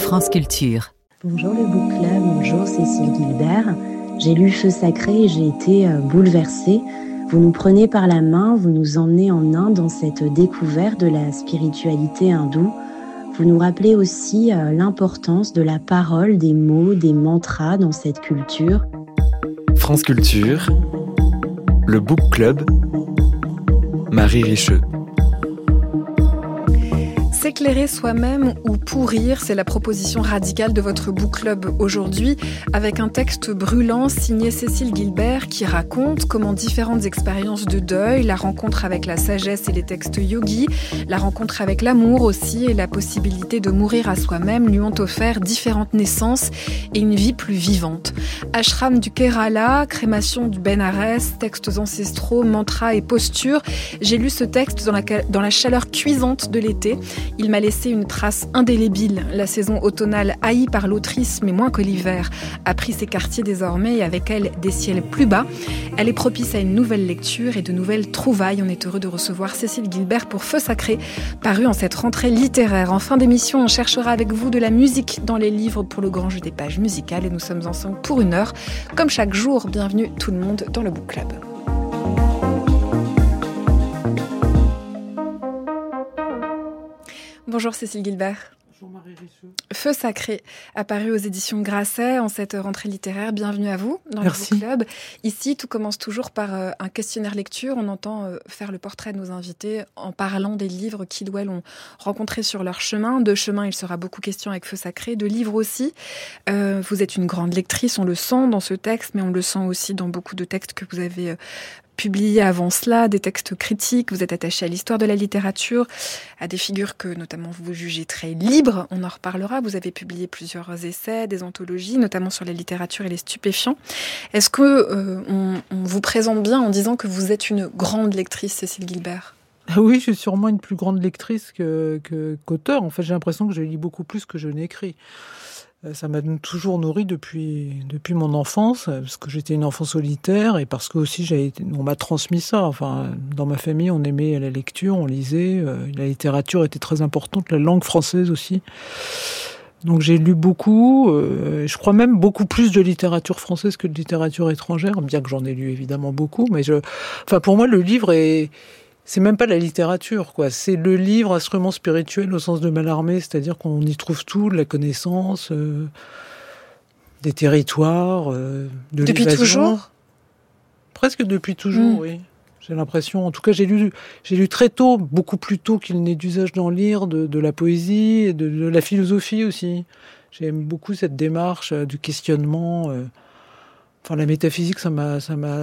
France Culture. Bonjour le Book Club, bonjour Cécile Guilbert. J'ai lu Feu sacré et j'ai été bouleversée. Vous nous prenez par la main, vous nous emmenez en Inde dans cette découverte de la spiritualité hindoue. Vous nous rappelez aussi l'importance de la parole, des mots, des mantras dans cette culture. France Culture, le Book Club, Marie Richeux. S'éclairer soi-même ou pourrir, c'est la proposition radicale de votre book club aujourd'hui, avec un texte brûlant signé Cécile Guilbert qui raconte comment différentes expériences de deuil, la rencontre avec la sagesse et les textes yogis, la rencontre avec l'amour aussi et la possibilité de mourir à soi-même lui ont offert différentes naissances et une vie plus vivante. Ashram du Kerala, crémation du Bénarès, textes ancestraux, mantras et postures. J'ai lu ce texte dans la chaleur cuisante de l'été. Il m'a laissé une trace indélébile. La saison automnale, haïe par l'autrice, mais moins que l'hiver, a pris ses quartiers désormais et avec elle des ciels plus bas. Elle est propice à une nouvelle lecture et de nouvelles trouvailles. On est heureux de recevoir Cécile Guilbert pour Feu sacré, paru en cette rentrée littéraire. En fin d'émission, on cherchera avec vous de la musique dans les livres pour le grand jeu des pages musicales et nous sommes ensemble pour 1 heure. Comme chaque jour, bienvenue tout le monde dans le Book Club. Bonjour Cécile Guilbert. Bonjour Marie Richeux. Feu sacré, apparu aux éditions Grasset en cette rentrée littéraire. Bienvenue à vous dans Merci. le Book Club. Ici, tout commence toujours par un questionnaire lecture. On entend faire le portrait de nos invités en parlant des livres qu'ils ou elles ont rencontrés sur leur chemin. De chemin, il sera beaucoup question avec Feu sacré. De livres aussi. Vous êtes une grande lectrice, on le sent dans ce texte, mais on le sent aussi dans beaucoup de textes que vous avez publié avant cela, des textes critiques, vous êtes attaché à l'histoire de la littérature, à des figures que notamment vous jugez très libres, on en reparlera, vous avez publié plusieurs essais, des anthologies, notamment sur la littérature et les stupéfiants. Est-ce que on vous présente bien en disant que vous êtes une grande lectrice, Cécile Guilbert ? Oui, je suis sûrement une plus grande lectrice qu'auteur. En fait, j'ai l'impression que je lis beaucoup plus que je n'écris. Ça m'a toujours nourri depuis mon enfance, parce que j'étais une enfant solitaire et parce que aussi on m'a transmis ça. Enfin, dans ma famille, on aimait la lecture, on lisait, la littérature était très importante, la langue française aussi. Donc j'ai lu beaucoup, je crois même beaucoup plus de littérature française que de littérature étrangère, bien que j'en ai lu évidemment beaucoup. Mais pour moi, le livre c'est même pas la littérature, quoi. C'est le livre instrument spirituel au sens de Mallarmé, c'est-à-dire qu'on y trouve tout, de la connaissance, des territoires, de Depuis l'évasion. toujours ? Presque depuis toujours, oui. J'ai l'impression. En tout cas, j'ai lu très tôt, beaucoup plus tôt qu'il n'est d'usage d'en lire, de la poésie et de la philosophie aussi. J'aime beaucoup cette démarche du questionnement. La métaphysique, ça m'a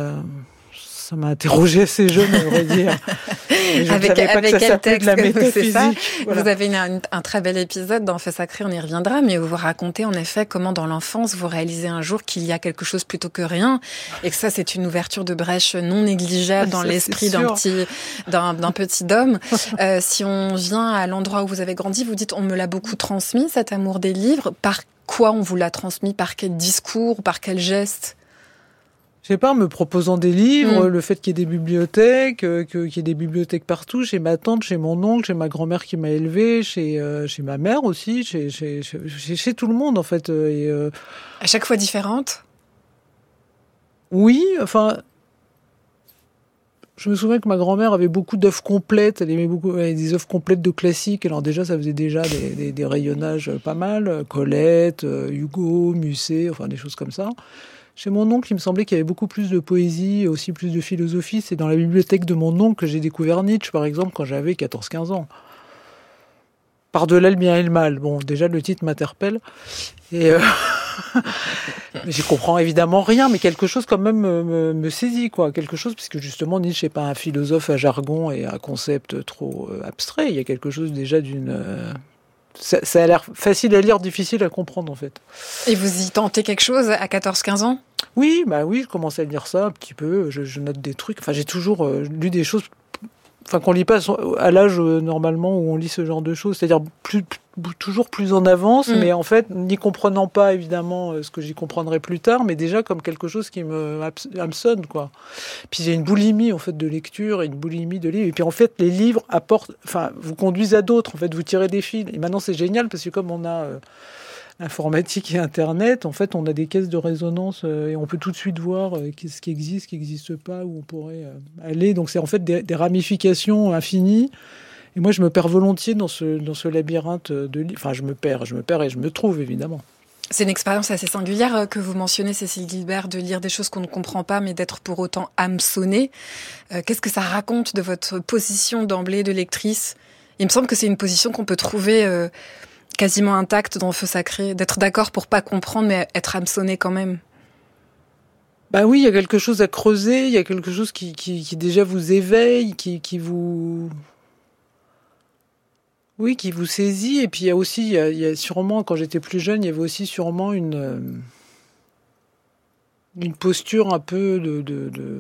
interrogé assez jeune, à vrai dire. Avec quel texte c'est ça. Voilà. Vous avez un très bel épisode dans Feu sacré, on y reviendra, mais où vous racontez en effet comment dans l'enfance vous réalisez un jour qu'il y a quelque chose plutôt que rien, et que ça c'est une ouverture de brèche non négligeable dans l'esprit d'un petit homme. Si on vient à l'endroit où vous avez grandi, vous dites on me l'a beaucoup transmis, cet amour des livres. Par quoi on vous l'a transmis ? Par quel discours ? Par quel geste ? Je sais pas, en me proposant des livres, le fait qu'il y ait des bibliothèques, qu'il y ait des bibliothèques partout, chez ma tante, chez mon oncle, chez ma grand-mère qui m'a élevée, chez ma mère aussi, chez tout le monde en fait. À chaque fois différente ? Oui, je me souviens que ma grand-mère avait beaucoup d'œuvres complètes, elle avait des œuvres complètes de classiques, alors déjà ça faisait déjà des rayonnages pas mal, Colette, Hugo, Musset, des choses comme ça. Chez mon oncle, il me semblait qu'il y avait beaucoup plus de poésie et aussi plus de philosophie. C'est dans la bibliothèque de mon oncle que j'ai découvert Nietzsche, par exemple, quand j'avais 14-15 ans. Par-delà le bien et le mal. Bon, déjà, le titre m'interpelle. Et j'y comprends évidemment rien, mais quelque chose quand même me saisit, quoi. Quelque chose, puisque justement, Nietzsche n'est pas un philosophe à jargon et à concept trop abstrait. Il y a quelque chose déjà Ça a l'air facile à lire, difficile à comprendre, en fait. Et vous y tentez quelque chose à 14-15 ans ? Oui, je commençais à lire ça un petit peu, je note des trucs. J'ai toujours lu des choses qu'on lit pas à l'âge normalement où on lit ce genre de choses. C'est-à-dire toujours plus en avance, mais en fait, n'y comprenant pas évidemment ce que j'y comprendrai plus tard, mais déjà comme quelque chose qui me sonne, quoi. Puis j'ai une boulimie en fait de lecture et une boulimie de livres. Et puis en fait, les livres vous conduisent à d'autres. En fait, vous tirez des fils. Et maintenant, c'est génial parce que comme on a informatique et Internet, en fait, on a des caisses de résonance et on peut tout de suite voir ce qui existe, ce qui n'existe pas, où on pourrait aller. Donc, c'est en fait des ramifications infinies. Et moi, je me perds volontiers dans ce labyrinthe de livres. Enfin, je me perds et je me trouve, évidemment. C'est une expérience assez singulière que vous mentionnez, Cécile Guilbert, de lire des choses qu'on ne comprend pas, mais d'être pour autant hameçonnée. Qu'est-ce que ça raconte de votre position d'emblée de lectrice ? Il me semble que c'est une position qu'on peut trouver quasiment intacte dans Feu sacré, d'être d'accord pour pas comprendre, mais être hameçonnée quand même. Bah oui, il y a quelque chose à creuser, il y a quelque chose qui déjà vous éveille, qui vous... Oui, qui vous saisit. Et puis il y a aussi, il y a sûrement, quand j'étais plus jeune, il y avait aussi sûrement une posture un peu de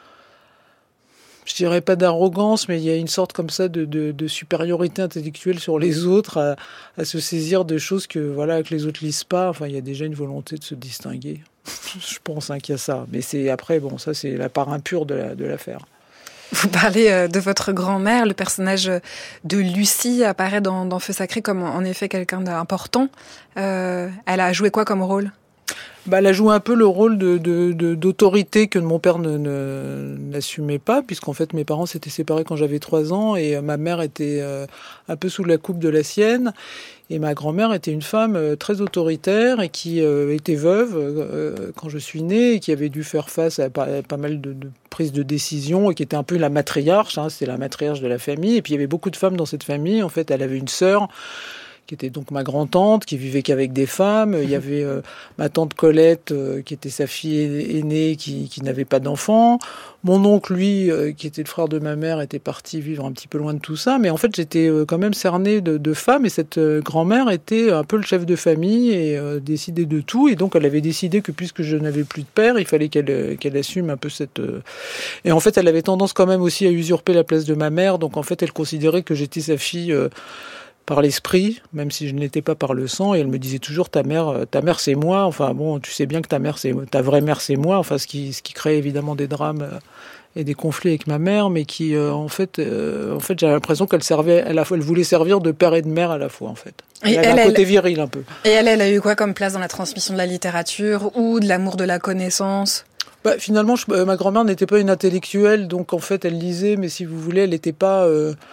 je dirais pas d'arrogance, mais il y a une sorte comme ça de supériorité intellectuelle sur les autres, à se saisir de choses que les autres lisent pas. Enfin, il y a déjà une volonté de se distinguer. Je pense qu'il y a ça. Mais c'est après, ça c'est la part impure de l'affaire. Vous parlez de votre grand-mère, le personnage de Lucie apparaît dans Feu sacré comme en effet quelqu'un d'important. Elle a joué quoi comme rôle ? Elle a joué un peu le rôle d'autorité que mon père n'assumait pas, puisqu'en fait mes parents s'étaient séparés quand j'avais 3 ans et ma mère était un peu sous la coupe de la sienne. Et ma grand-mère était une femme très autoritaire et qui était veuve quand je suis née et qui avait dû faire face à pas mal de prises de décision et qui était un peu la matriarche, c'était la matriarche de la famille. Et puis il y avait beaucoup de femmes dans cette famille. En fait, elle avait une sœur qui était donc ma grand-tante, qui vivait qu'avec des femmes. Il y avait ma tante Colette, qui était sa fille aînée, qui n'avait pas d'enfant. Mon oncle, lui, qui était le frère de ma mère, était parti vivre un petit peu loin de tout ça. Mais en fait, j'étais quand même cernée de femmes. Et cette grand-mère était un peu le chef de famille et décidait de tout. Et donc, elle avait décidé que puisque je n'avais plus de père, il fallait qu'elle assume un peu cette... Et en fait, elle avait tendance quand même aussi à usurper la place de ma mère. Donc, en fait, elle considérait que j'étais sa fille... par l'esprit, même si je ne l'étais pas par le sang, et elle me disait toujours ta mère c'est moi. Enfin bon, tu sais bien que ta vraie mère c'est moi. Enfin ce qui crée évidemment des drames et des conflits avec ma mère, mais qui en fait j'ai l'impression qu'elle servait à la fois, elle voulait servir de père et de mère à la fois en fait. Elle avait un côté viril un peu. Et elle a eu quoi comme place dans la transmission de la littérature ou de l'amour de la connaissance ? Finalement, ma grand-mère n'était pas une intellectuelle, donc en fait elle lisait, mais si vous voulez, elle n'était pas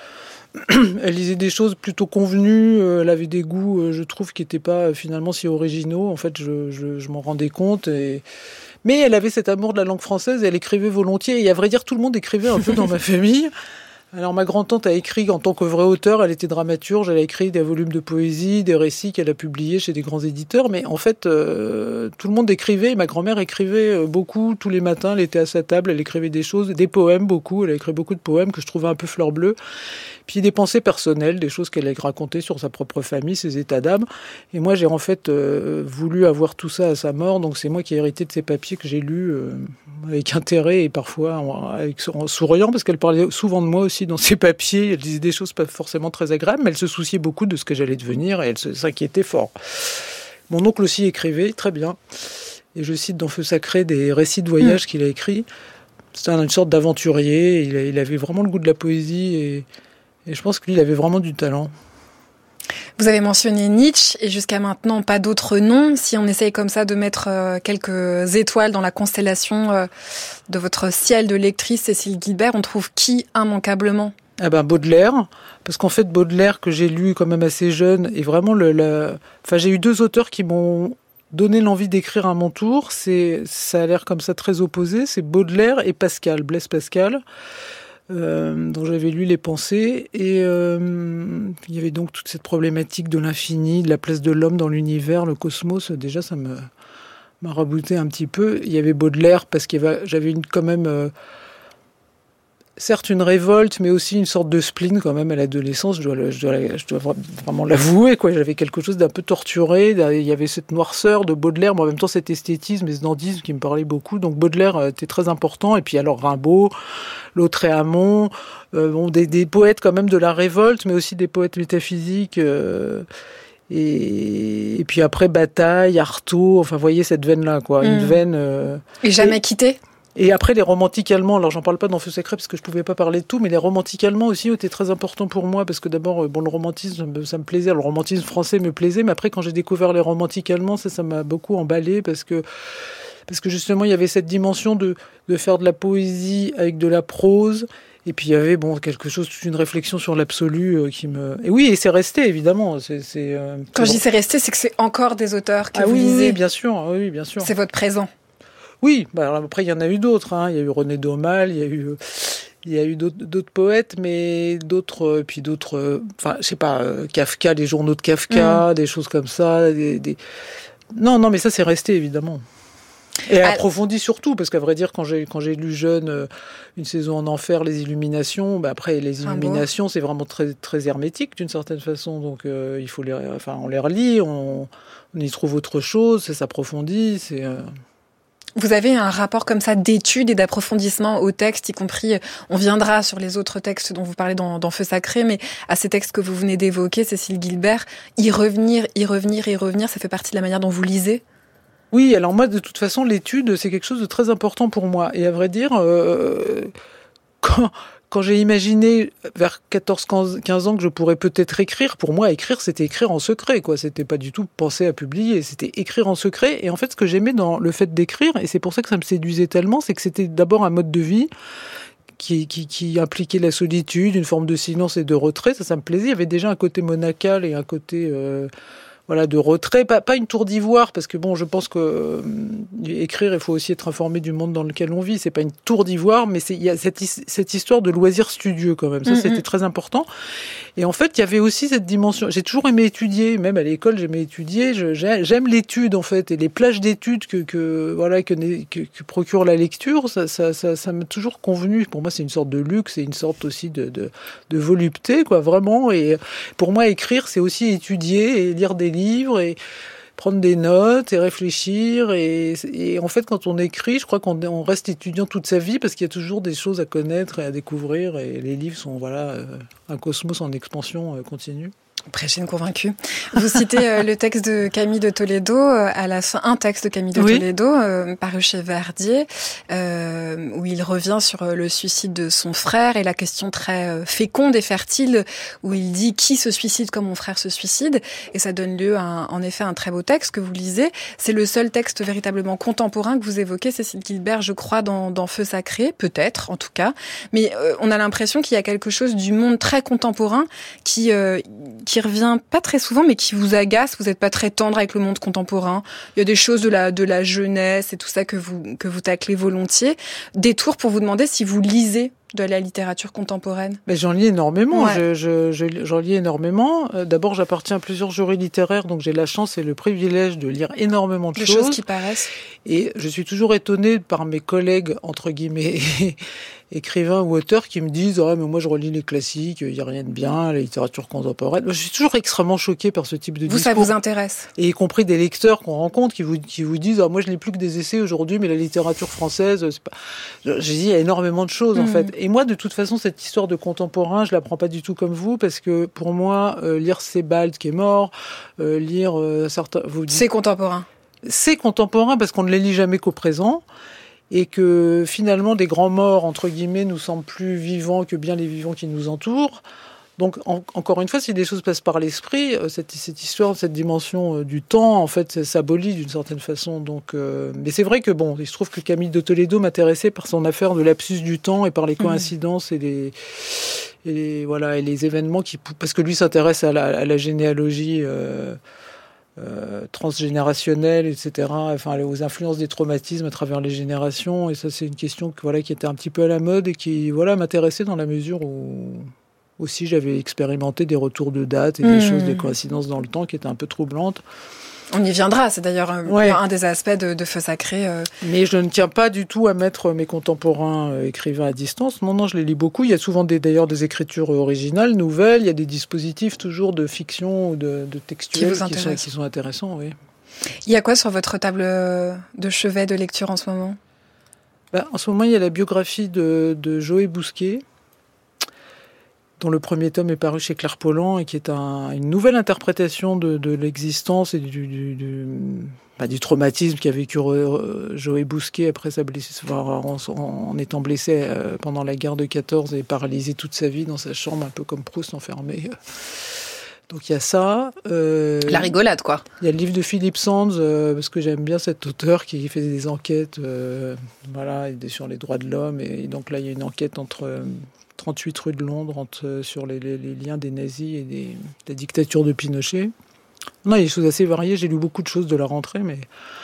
elle lisait des choses plutôt convenues, elle avait des goûts, je trouve, qui n'étaient pas finalement si originaux. En fait, je m'en rendais compte. Mais elle avait cet amour de la langue française et elle écrivait volontiers. Et à vrai dire, tout le monde écrivait un peu dans ma famille. Alors ma grand-tante a écrit en tant que vraie auteure, elle était dramaturge, elle a écrit des volumes de poésie, des récits qu'elle a publiés chez des grands éditeurs, mais en fait tout le monde écrivait, et ma grand-mère écrivait beaucoup, tous les matins, elle était à sa table, elle écrivait des choses, des poèmes beaucoup, elle a écrit beaucoup de poèmes que je trouvais un peu fleur bleue, puis des pensées personnelles, des choses qu'elle a racontées sur sa propre famille, ses états d'âme, et moi j'ai en fait voulu avoir tout ça à sa mort, donc c'est moi qui ai hérité de ces papiers que j'ai lus avec intérêt et parfois en souriant, parce qu'elle parlait souvent de moi aussi dans ses papiers, elle disait des choses pas forcément très agréables, mais elle se souciait beaucoup de ce que j'allais devenir et elle s'inquiétait fort. Mon oncle aussi écrivait très bien, et je cite dans Feu sacré des récits de voyage qu'il a écrits. C'était une sorte d'aventurier, il avait vraiment le goût de la poésie et je pense que lui, il avait vraiment du talent. Vous avez mentionné Nietzsche et jusqu'à maintenant pas d'autres noms. Si on essaye comme ça de mettre quelques étoiles dans la constellation de votre ciel de lectrice Cécile Guilbert, on trouve qui immanquablement ? Baudelaire, parce qu'en fait Baudelaire que j'ai lu quand même assez jeune et vraiment j'ai eu 2 auteurs qui m'ont donné l'envie d'écrire à mon tour. Ça a l'air comme ça très opposé. C'est Baudelaire et Pascal, Blaise Pascal. Dont j'avais lu les pensées et il y avait donc toute cette problématique de l'infini, de la place de l'homme dans l'univers, le cosmos. Déjà ça m'a rabouté un petit peu. Il y avait Baudelaire parce que j'avais quand même certes une révolte, mais aussi une sorte de spleen quand même à l'adolescence. Je dois vraiment l'avouer, quoi. J'avais quelque chose d'un peu torturé. Il y avait cette noirceur de Baudelaire, mais en même temps cet esthétisme et ce dandisme qui me parlait beaucoup. Donc Baudelaire était très important. Et puis alors Rimbaud, Lautréamont, des poètes quand même de la révolte, mais aussi des poètes métaphysiques. Et puis après Bataille, Artaud. Enfin, vous voyez cette veine-là, quoi. Une veine. Et jamais quitté. Et après, les romantiques allemands, alors j'en parle pas dans Feu sacré parce que je pouvais pas parler de tout, mais les romantiques allemands aussi étaient très importants pour moi parce que d'abord, le romantisme, ça me plaisait. Le romantisme français me plaisait, mais après, quand j'ai découvert les romantiques allemands, ça m'a beaucoup emballé parce que justement, il y avait cette dimension de faire de la poésie avec de la prose. Et puis il y avait quelque chose, toute une réflexion sur l'absolu qui me. Et oui, et c'est resté évidemment. Quand je dis c'est resté, c'est que c'est encore des auteurs que vous lisez. Oui, bien sûr. Oui, bien sûr. C'est votre présent. Oui, après il y en a eu d'autres. Il y a eu René Daumal, il y a eu d'autres poètes, mais d'autres, enfin, je sais pas, Kafka, les journaux de Kafka, des choses comme ça. Non, mais ça c'est resté évidemment. Et approfondi surtout, parce qu'à vrai dire, quand j'ai lu jeune Une saison en enfer, les Illuminations, après les Illuminations, c'est vraiment très très hermétique d'une certaine façon. Donc il faut on les relit, on y trouve autre chose, ça s'approfondit, Vous avez un rapport comme ça d'étude et d'approfondissement au texte, y compris, on viendra sur les autres textes dont vous parlez dans Feu sacré, mais à ces textes que vous venez d'évoquer, Cécile Guilbert, y revenir, ça fait partie de la manière dont vous lisez ? Oui, alors moi, de toute façon, l'étude, c'est quelque chose de très important pour moi. Et à vrai dire, quand j'ai imaginé vers 14-15 ans que je pourrais peut-être écrire, pour moi, écrire, c'était écrire en secret, quoi. C'était pas du tout penser à publier, c'était écrire en secret. Et en fait, ce que j'aimais dans le fait d'écrire, et c'est pour ça que ça me séduisait tellement, c'est que c'était d'abord un mode de vie qui impliquait la solitude, une forme de silence et de retrait. Ça me plaisait. Il y avait déjà un côté monacal et un côté... de retrait, pas une tour d'ivoire, parce que je pense que écrire, il faut aussi être informé du monde dans lequel on vit. C'est pas une tour d'ivoire, mais il y a cette histoire de loisir studieux quand même. Ça, c'était très important. Et en fait, il y avait aussi cette dimension. J'ai toujours aimé étudier, même à l'école, j'aimais étudier. J'aime l'étude en fait, et les plages d'études que procure la lecture, ça m'a toujours convenu. Pour moi, c'est une sorte de luxe et une sorte aussi de volupté, quoi, vraiment. Et pour moi, écrire, c'est aussi étudier et lire des livres et prendre des notes et réfléchir et en fait quand on écrit, je crois qu'on reste étudiant toute sa vie parce qu'il y a toujours des choses à connaître et à découvrir et les livres sont un cosmos en expansion continue. Prêcher convaincue. Vous citez le texte de Camille de Toledo, à la fin, un texte de Camille de Toledo, paru chez Verdier, où il revient sur le suicide de son frère et la question très féconde et fertile, où il dit qui se suicide comme mon frère se suicide, et ça donne lieu à en effet un très beau texte que vous lisez. C'est le seul texte véritablement contemporain que vous évoquez, Cécile Guilbert, je crois, dans Feu sacré, peut-être, en tout cas. Mais on a l'impression qu'il y a quelque chose du monde très contemporain qui revient pas très souvent, mais qui vous agace. Vous n'êtes pas très tendre avec le monde contemporain. Il y a des choses de la jeunesse et tout ça que vous taclez volontiers. Détour pour vous demander si vous lisez de la littérature contemporaine. Mais j'en lis énormément. Ouais. J'en lis énormément. D'abord, j'appartiens à plusieurs jurys littéraires, donc j'ai la chance et le privilège de lire énormément de choses. Des choses qui paraissent. Et je suis toujours étonnée par mes collègues, entre guillemets, écrivains ou auteurs qui me disent « Ah, mais moi je relis les classiques, il n'y a rien de bien, la littérature contemporaine. » Je suis toujours extrêmement choquée par ce type de discours. Ça vous intéresse. Et y compris des lecteurs qu'on rencontre qui vous disent « Ah, moi je lis plus que des essais aujourd'hui, mais la littérature française, c'est pas... » J'ai dit, il y a énormément de choses, en fait. Et moi, de toute façon, cette histoire de contemporain, je la prends pas du tout comme vous, parce que pour moi, lire Sebald qui est mort, lire certains... C'est contemporain. C'est contemporain parce qu'on ne les lit jamais qu'au présent. Et que finalement des grands morts, entre guillemets, nous semblent plus vivants que bien les vivants qui nous entourent. Donc, encore une fois, si des choses passent par l'esprit, cette histoire, cette dimension du temps, en fait, s'abolit d'une certaine façon. Donc, mais c'est vrai que il se trouve que Camille de Toledo m'intéressait par son affaire de lapsus du temps et par les coïncidences et les événements parce que lui s'intéresse à la généalogie, transgénérationnelle, etc. Enfin, aux influences des traumatismes à travers les générations. Et ça, c'est une question qui était un petit peu à la mode et qui, m'intéressait dans la mesure où aussi j'avais expérimenté des retours de date et des choses, des coïncidences dans le temps qui étaient un peu troublantes. On y viendra, c'est d'ailleurs un des aspects de Feu sacré. Mais je ne tiens pas du tout à mettre mes contemporains écrivains à distance. Non, je les lis beaucoup. Il y a souvent d'ailleurs des écritures originales, nouvelles. Il y a des dispositifs toujours de fiction ou de textuels qui sont intéressants. Oui. Il y a quoi sur votre table de chevet de lecture en ce moment ? En ce moment, il y a la biographie de Joé Bousquet, dont le premier tome est paru chez Claire Pollan et qui est une nouvelle interprétation de l'existence et du traumatisme qu'a vécu Joé Bousquet après sa blessure, en étant blessé pendant la guerre de 14 et paralysé toute sa vie dans sa chambre, un peu comme Proust enfermé. Donc il y a ça. La rigolade, quoi. Il y a le livre de Philippe Sands, parce que j'aime bien cet auteur qui fait des enquêtes sur les droits de l'homme. Et donc là, il y a une enquête entre 38 rue de Londres sur les liens des nazis et de la dictature de Pinochet. Non, il y a des choses assez variées. J'ai lu beaucoup de choses de la rentrée, mais...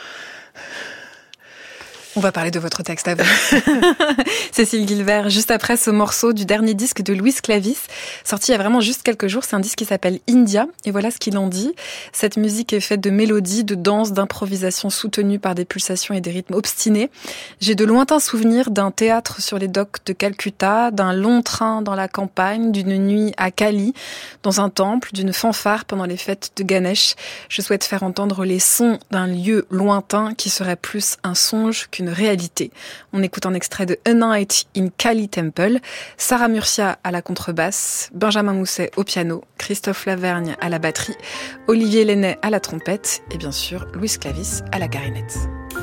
On va parler de votre texte à vous. Cécile Guilbert, juste après ce morceau du dernier disque de Louis Clavis, sorti il y a vraiment juste quelques jours. C'est un disque qui s'appelle India, et voilà ce qu'il en dit. Cette musique est faite de mélodies, de danses, d'improvisations soutenues par des pulsations et des rythmes obstinés. J'ai de lointains souvenirs d'un théâtre sur les docks de Calcutta, d'un long train dans la campagne, d'une nuit à Cali, dans un temple, d'une fanfare pendant les fêtes de Ganesh. Je souhaite faire entendre les sons d'un lieu lointain qui serait plus un songe qu'une réalité. On écoute un extrait de A Night in Kali Temple, Sarah Murcia à la contrebasse, Benjamin Mousset au piano, Christophe Lavergne à la batterie, Olivier Lenné à la trompette et bien sûr Louis Clavis à la clarinette.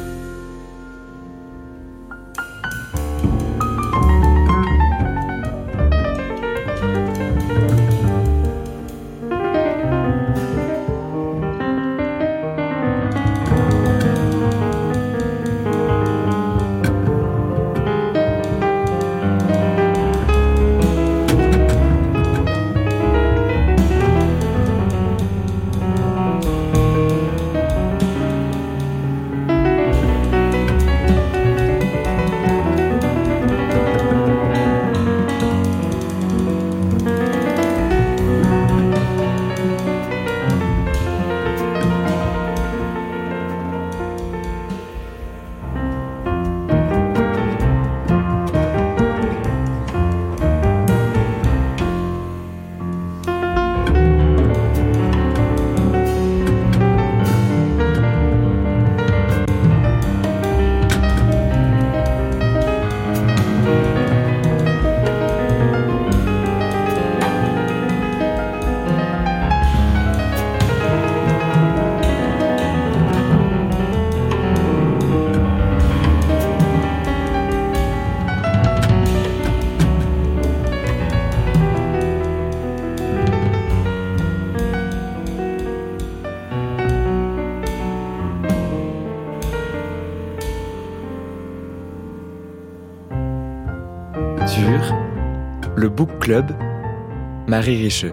Le Book Club, Marie Richeux.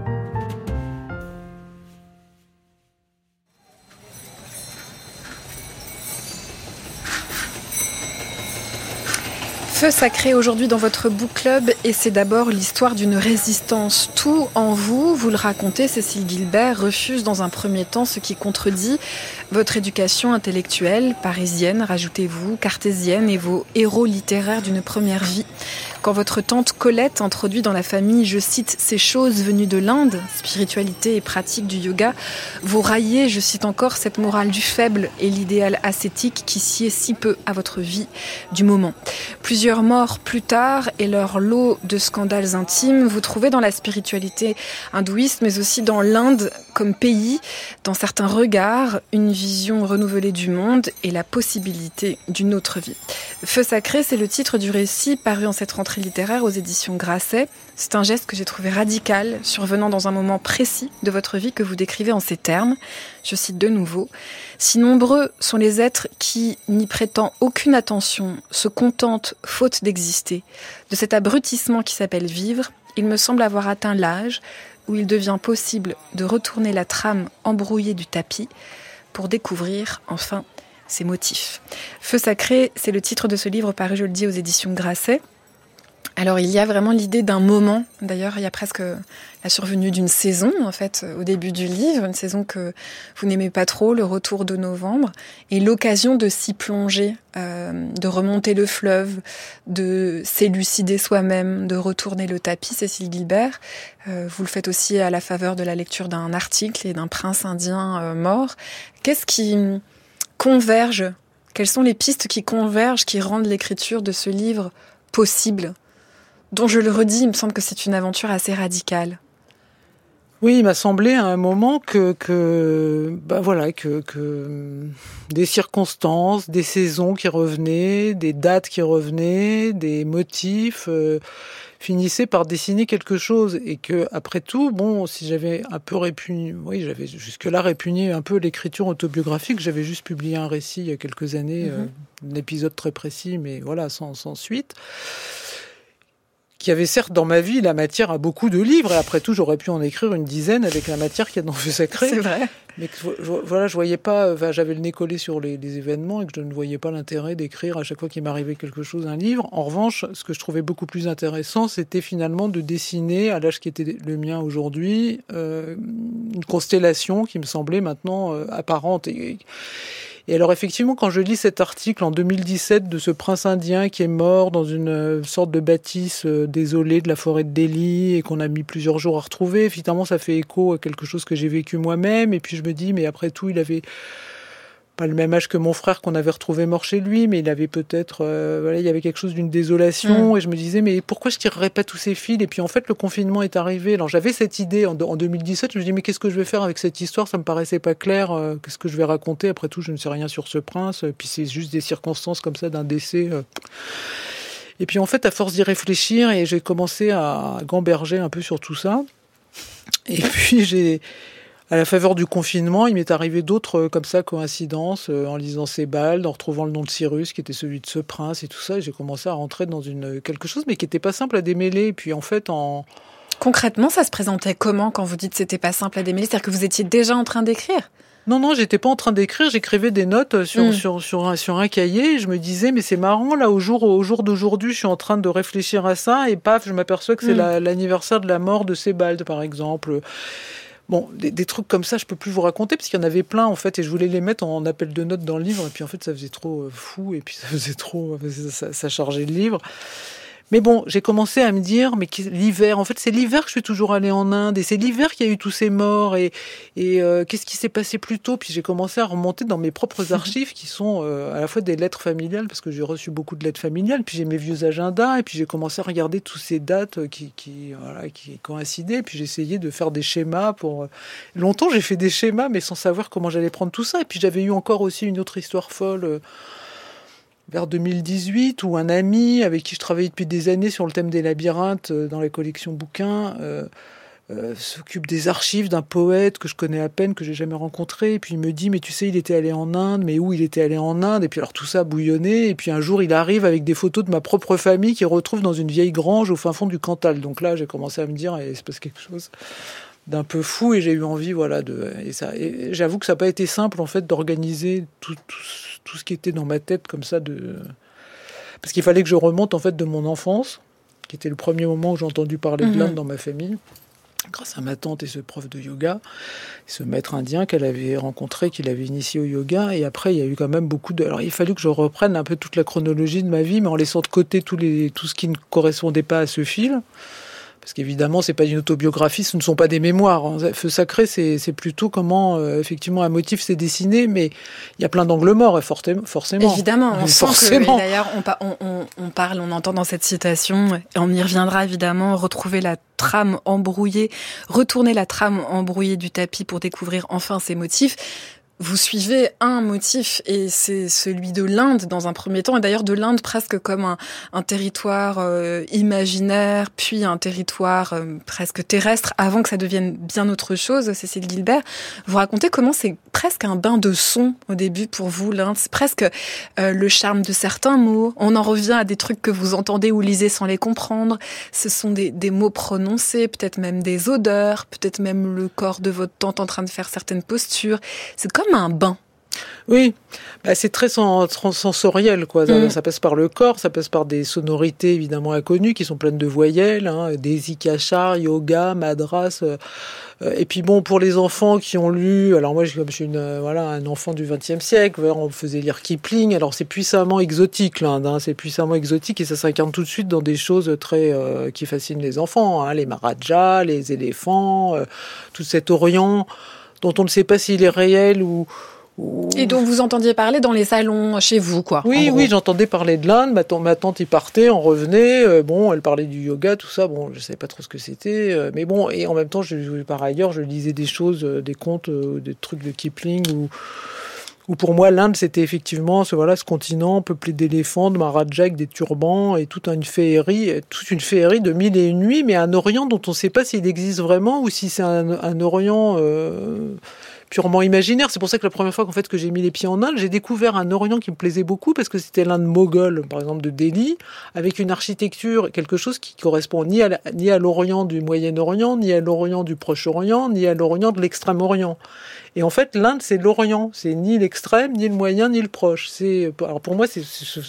Feu sacré aujourd'hui dans votre book club, et c'est d'abord l'histoire d'une résistance. Tout en vous, vous le racontez, Cécile Guilbert, refuse dans un premier temps ce qui contredit votre éducation intellectuelle, parisienne, rajoutez-vous, cartésienne, et vos héros littéraires d'une première vie. Quand votre tante Colette introduit dans la famille, je cite, ces choses venues de l'Inde, spiritualité et pratique du yoga, vous raillez, je cite encore, cette morale du faible et l'idéal ascétique qui sied si peu à votre vie du moment. Plusieurs morts plus tard et leur lot de scandales intimes, vous trouvez dans la spiritualité hindouiste, mais aussi dans l'Inde comme pays, dans certains regards, une vision renouvelée du monde et la possibilité d'une autre vie. Feu sacré, c'est le titre du récit paru en cette rentrée littéraire aux éditions Grasset. C'est un geste que j'ai trouvé radical, survenant dans un moment précis de votre vie que vous décrivez en ces termes. Je cite de nouveau. « Si nombreux sont les êtres qui, n'y prêtant aucune attention, se contentent, faute d'exister, de cet abrutissement qui s'appelle vivre, il me semble avoir atteint l'âge où il devient possible de retourner la trame embrouillée du tapis pour découvrir, enfin, ses motifs. » Feu sacré, c'est le titre de ce livre paru, je le dis, aux éditions Grasset. Alors il y a vraiment l'idée d'un moment, d'ailleurs il y a presque la survenue d'une saison en fait au début du livre, une saison que vous n'aimez pas trop, le retour de novembre, et l'occasion de s'y plonger, de remonter le fleuve, de s'élucider soi-même, de retourner le tapis. Cécile Guilbert, vous le faites aussi à la faveur de la lecture d'un article et d'un prince indien mort. Qu'est-ce qui converge ? Quelles sont les pistes qui convergent, qui rendent l'écriture de ce livre possible ? dont, je le redis, il me semble que c'est une aventure assez radicale. Oui, il m'a semblé à un moment que des circonstances, des saisons qui revenaient, des dates qui revenaient, des motifs finissaient par dessiner quelque chose, et que après tout, si j'avais un peu j'avais jusque-là répugné un peu l'écriture autobiographique. J'avais juste publié un récit il y a quelques années, un épisode très précis, mais voilà, sans suite, qui avait certes dans ma vie la matière à beaucoup de livres, et après tout j'aurais pu en écrire une dizaine avec la matière qu'il y a dans Feu sacré. C'est vrai. Mais je voyais pas, j'avais le nez collé sur les événements, et que je ne voyais pas l'intérêt d'écrire à chaque fois qu'il m'arrivait quelque chose, un livre. En revanche, ce que je trouvais beaucoup plus intéressant, c'était finalement de dessiner, à l'âge qui était le mien aujourd'hui, une constellation qui me semblait maintenant apparente. Et alors effectivement, quand je lis cet article en 2017 de ce prince indien qui est mort dans une sorte de bâtisse désolée de la forêt de Delhi, et qu'on a mis plusieurs jours à retrouver, évidemment ça fait écho à quelque chose que j'ai vécu moi-même. Et puis je me dis, mais après tout, il avait pas le même âge que mon frère qu'on avait retrouvé mort chez lui, mais il avait peut-être, il y avait quelque chose d'une désolation. Et je me disais, mais pourquoi je tirerais pas tous ces fils? Et puis en fait, le confinement est arrivé. Alors j'avais cette idée en 2017. Je me dis, mais qu'est-ce que je vais faire avec cette histoire? Ça me paraissait pas clair. Qu'est-ce que je vais raconter? Après tout, je ne sais rien sur ce prince. Puis c'est juste des circonstances comme ça d'un décès. Et puis en fait, à force d'y réfléchir, et j'ai commencé à gamberger un peu sur tout ça. Et puis à la faveur du confinement, il m'est arrivé d'autres comme ça coïncidences, en lisant Sebald, en retrouvant le nom de Cyrus qui était celui de ce prince et tout ça, et j'ai commencé à rentrer dans quelque chose, mais qui était pas simple à démêler. Et puis en fait, Concrètement, ça se présentait comment quand vous dites que c'était pas simple à démêler? C'est-à-dire que vous étiez déjà en train d'écrire? Non, j'étais pas en train d'écrire, j'écrivais des notes sur un cahier, et je me disais, mais c'est marrant, là, au jour d'aujourd'hui, je suis en train de réfléchir à ça, et paf, je m'aperçois que c'est l'anniversaire de la mort de Sebald, par exemple. Bon, des trucs comme ça, je peux plus vous raconter, parce qu'il y en avait plein, en fait, et je voulais les mettre en appel de notes dans le livre, et puis en fait, ça faisait trop fou, et puis ça faisait trop, ça chargeait le livre. Mais bon, j'ai commencé à me dire, mais l'hiver, en fait, c'est l'hiver que je suis toujours allée en Inde, et c'est l'hiver qu'il y a eu tous ces morts, et qu'est-ce qui s'est passé plus tôt? Puis j'ai commencé à remonter dans mes propres archives, qui sont à la fois des lettres familiales, parce que j'ai reçu beaucoup de lettres familiales, puis j'ai mes vieux agendas, et puis j'ai commencé à regarder toutes ces dates qui coïncidaient, puis j'ai essayé de faire des schémas Longtemps, j'ai fait des schémas, mais sans savoir comment j'allais prendre tout ça. Et puis j'avais eu encore aussi une autre histoire folle, vers 2018, où un ami avec qui je travaillais depuis des années sur le thème des labyrinthes dans la collection bouquins s'occupe des archives d'un poète que je connais à peine, que j'ai jamais rencontré. Et puis il me dit, mais tu sais, il était allé en Inde, mais où il était allé en Inde? Et puis alors tout ça bouillonnait. Et puis un jour, il arrive avec des photos de ma propre famille qu'il retrouve dans une vieille grange au fin fond du Cantal. Donc là, j'ai commencé à me dire, il se passe quelque chose d'un peu fou, et j'ai eu envie, et j'avoue que ça n'a pas été simple, en fait, d'organiser tout ce qui était dans ma tête, comme ça, parce qu'il fallait que je remonte, en fait, de mon enfance, qui était le premier moment où j'ai entendu parler de l'Inde dans ma famille, grâce à ma tante et ce prof de yoga, ce maître indien qu'elle avait rencontré, qui l'avait initié au yoga. Et après, il y a eu quand même alors il a fallu que je reprenne un peu toute la chronologie de ma vie, mais en laissant de côté tout ce qui ne correspondait pas à ce fil. Parce qu'évidemment, c'est pas une autobiographie, ce ne sont pas des mémoires. Feu sacré, c'est plutôt comment, effectivement, un motif s'est dessiné, mais il y a plein d'angles morts, forcément. Évidemment, on sent que, d'ailleurs, on entend dans cette citation, et on y reviendra évidemment, retrouver la trame embrouillée, retourner la trame embrouillée du tapis pour découvrir enfin ses motifs. Vous suivez un motif, et c'est celui de l'Inde dans un premier temps, et d'ailleurs de l'Inde presque comme un territoire imaginaire, puis un territoire presque terrestre, avant que ça devienne bien autre chose. Cécile Guilbert, vous racontez comment c'est presque un bain de son au début pour vous, l'Inde. C'est presque le charme de certains mots. On en revient à des trucs que vous entendez ou lisez sans les comprendre. Ce sont des mots prononcés, peut-être même des odeurs, peut-être même le corps de votre tante en train de faire certaines postures. C'est comme un bain. Oui, c'est très sensoriel, quoi. Ça passe par le corps, ça passe par des sonorités évidemment inconnues qui sont pleines de voyelles, des ikachar, yoga, madras. Et puis bon, pour les enfants qui ont lu, alors moi comme je suis un enfant du XXe siècle, on me faisait lire Kipling. Alors c'est puissamment exotique l'Inde, c'est puissamment exotique, et ça s'incarne tout de suite dans des choses très qui fascinent les enfants, les marajas, les éléphants, tout cet Orient dont on ne sait pas s'il est réel ou Et dont vous entendiez parler dans les salons chez vous, quoi. Oui, j'entendais parler de l'Inde. Ma tante y partait, on revenait. Elle parlait du yoga, tout ça. Bon, je savais pas trop ce que c'était. Mais bon, et en même temps, par ailleurs, je lisais des choses, des contes, des trucs de Kipling où pour moi, l'Inde, c'était effectivement ce continent peuplé d'éléphants, de maharajas avec des turbans et toute une féerie de mille et une nuits, mais un Orient dont on ne sait pas s'il existe vraiment ou si c'est un Orient purement imaginaire. C'est pour ça que la première fois que j'ai mis les pieds en Inde, j'ai découvert un Orient qui me plaisait beaucoup parce que c'était l'Inde moghole, par exemple de Delhi, avec une architecture, quelque chose qui correspond ni à l'Orient du Moyen-Orient, ni à l'Orient du Proche-Orient, ni à l'Orient de l'Extrême-Orient. Et en fait, l'Inde, c'est l'Orient. C'est ni l'extrême, ni le moyen, ni le proche. Alors pour moi, c'est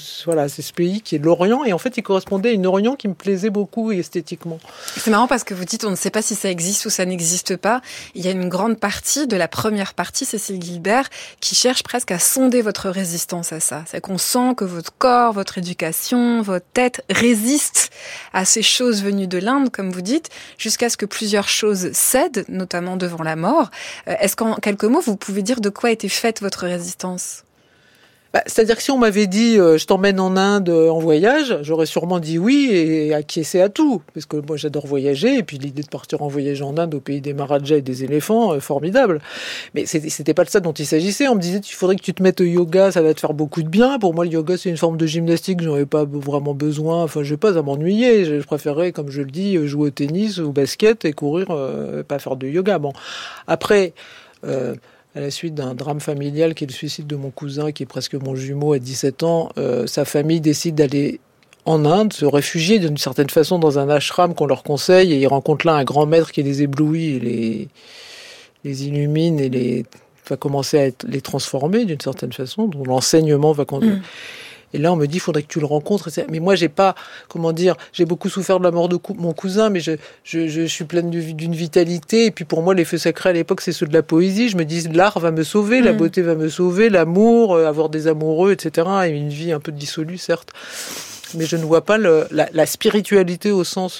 ce pays qui est l'Orient. Et en fait, il correspondait à une Orient qui me plaisait beaucoup esthétiquement. C'est marrant parce que vous dites, on ne sait pas si ça existe ou ça n'existe pas. Il y a une grande partie de la première partie, Cécile Guilbert, qui cherche presque à sonder votre résistance à ça. C'est qu'on sent que votre corps, votre éducation, votre tête résistent à ces choses venues de l'Inde, comme vous dites, jusqu'à ce que plusieurs choses cèdent, notamment devant la mort. Est-ce qu'en quelques mots, vous pouvez dire de quoi était faite votre résistance ? C'est-à-dire que si on m'avait dit je t'emmène en Inde en voyage, j'aurais sûrement dit oui et acquiescé à tout. Parce que moi j'adore voyager et puis l'idée de partir en voyage en Inde au pays des maharajas et des éléphants, formidable. Mais c'était pas de ça dont il s'agissait. On me disait il faudrait que tu te mettes au yoga, ça va te faire beaucoup de bien. Pour moi le yoga c'est une forme de gymnastique, j'en avais pas vraiment besoin. Enfin je vais pas à m'ennuyer. Je préférais, comme je le dis, jouer au tennis ou au basket et courir, pas faire de yoga. Bon, après... à la suite d'un drame familial qui est le suicide de mon cousin, qui est presque mon jumeau à 17 ans, sa famille décide d'aller en Inde, se réfugier d'une certaine façon dans un ashram qu'on leur conseille, et ils rencontrent là un grand maître qui les éblouit, et les illumine, et va commencer à les transformer d'une certaine façon, dont l'enseignement va conduire. Et là, on me dit, il faudrait que tu le rencontres. Mais moi, j'ai beaucoup souffert de la mort de mon cousin, mais je suis pleine d'une vitalité. Et puis pour moi, les feux sacrés à l'époque, c'est ceux de la poésie. Je me dis, l'art va me sauver, la beauté va me sauver, l'amour, avoir des amoureux, etc. Et une vie un peu dissolue, certes. Mais je ne vois pas la spiritualité au sens...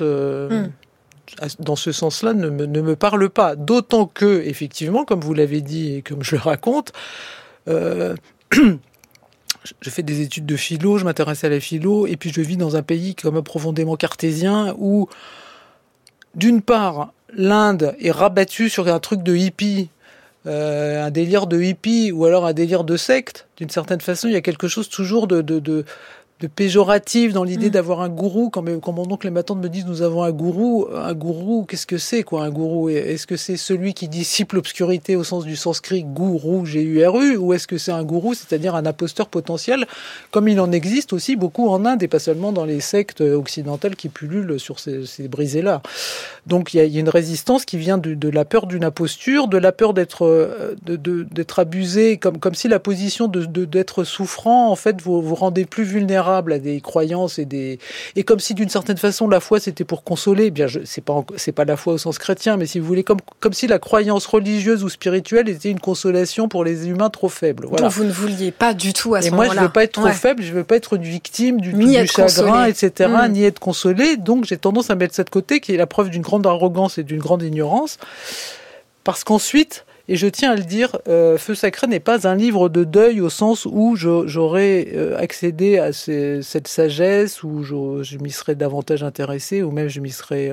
dans ce sens-là, ne me parle pas. D'autant que, effectivement, comme vous l'avez dit et comme je le raconte... Je fais des études de philo, je m'intéresse à la philo, et puis je vis dans un pays quand même profondément cartésien où, d'une part, l'Inde est rabattue sur un truc de hippie, un délire de hippie, ou alors un délire de secte. D'une certaine façon, il y a quelque chose toujours de péjoratif dans l'idée d'avoir un gourou. Quand mon oncle et ma tante me disent nous avons un gourou, qu'est-ce que c'est un gourou? Est-ce que c'est celui qui dissipe l'obscurité au sens du sanskrit gourou, G-U-R-U, ou est-ce que c'est un gourou, c'est-à-dire un imposteur potentiel, comme il en existe aussi beaucoup en Inde et pas seulement dans les sectes occidentales qui pullulent sur ces brisées-là. Donc il y a une résistance qui vient de la peur d'une imposture, de la peur d'être abusé, comme si la position d'être souffrant en fait vous rendait plus vulnérable à des croyances et comme si d'une certaine façon la foi c'était pour consoler. Bien, c'est pas la foi au sens chrétien, mais si vous voulez comme si la croyance religieuse ou spirituelle était une consolation pour les humains trop faibles. Voilà. Donc vous ne vouliez pas du tout à ce moment-là. Et moi je veux pas être trop faible, je veux pas être une victime du chagrin, consolé. Etc. Ni être consolé. Donc j'ai tendance à mettre ça de côté, qui est la preuve d'une grande arrogance et d'une grande ignorance, parce qu'ensuite. Et je tiens à le dire, Feu sacré n'est pas un livre de deuil au sens où j'aurais accédé à cette sagesse, où je m'y serais davantage intéressé, ou même je m'y serais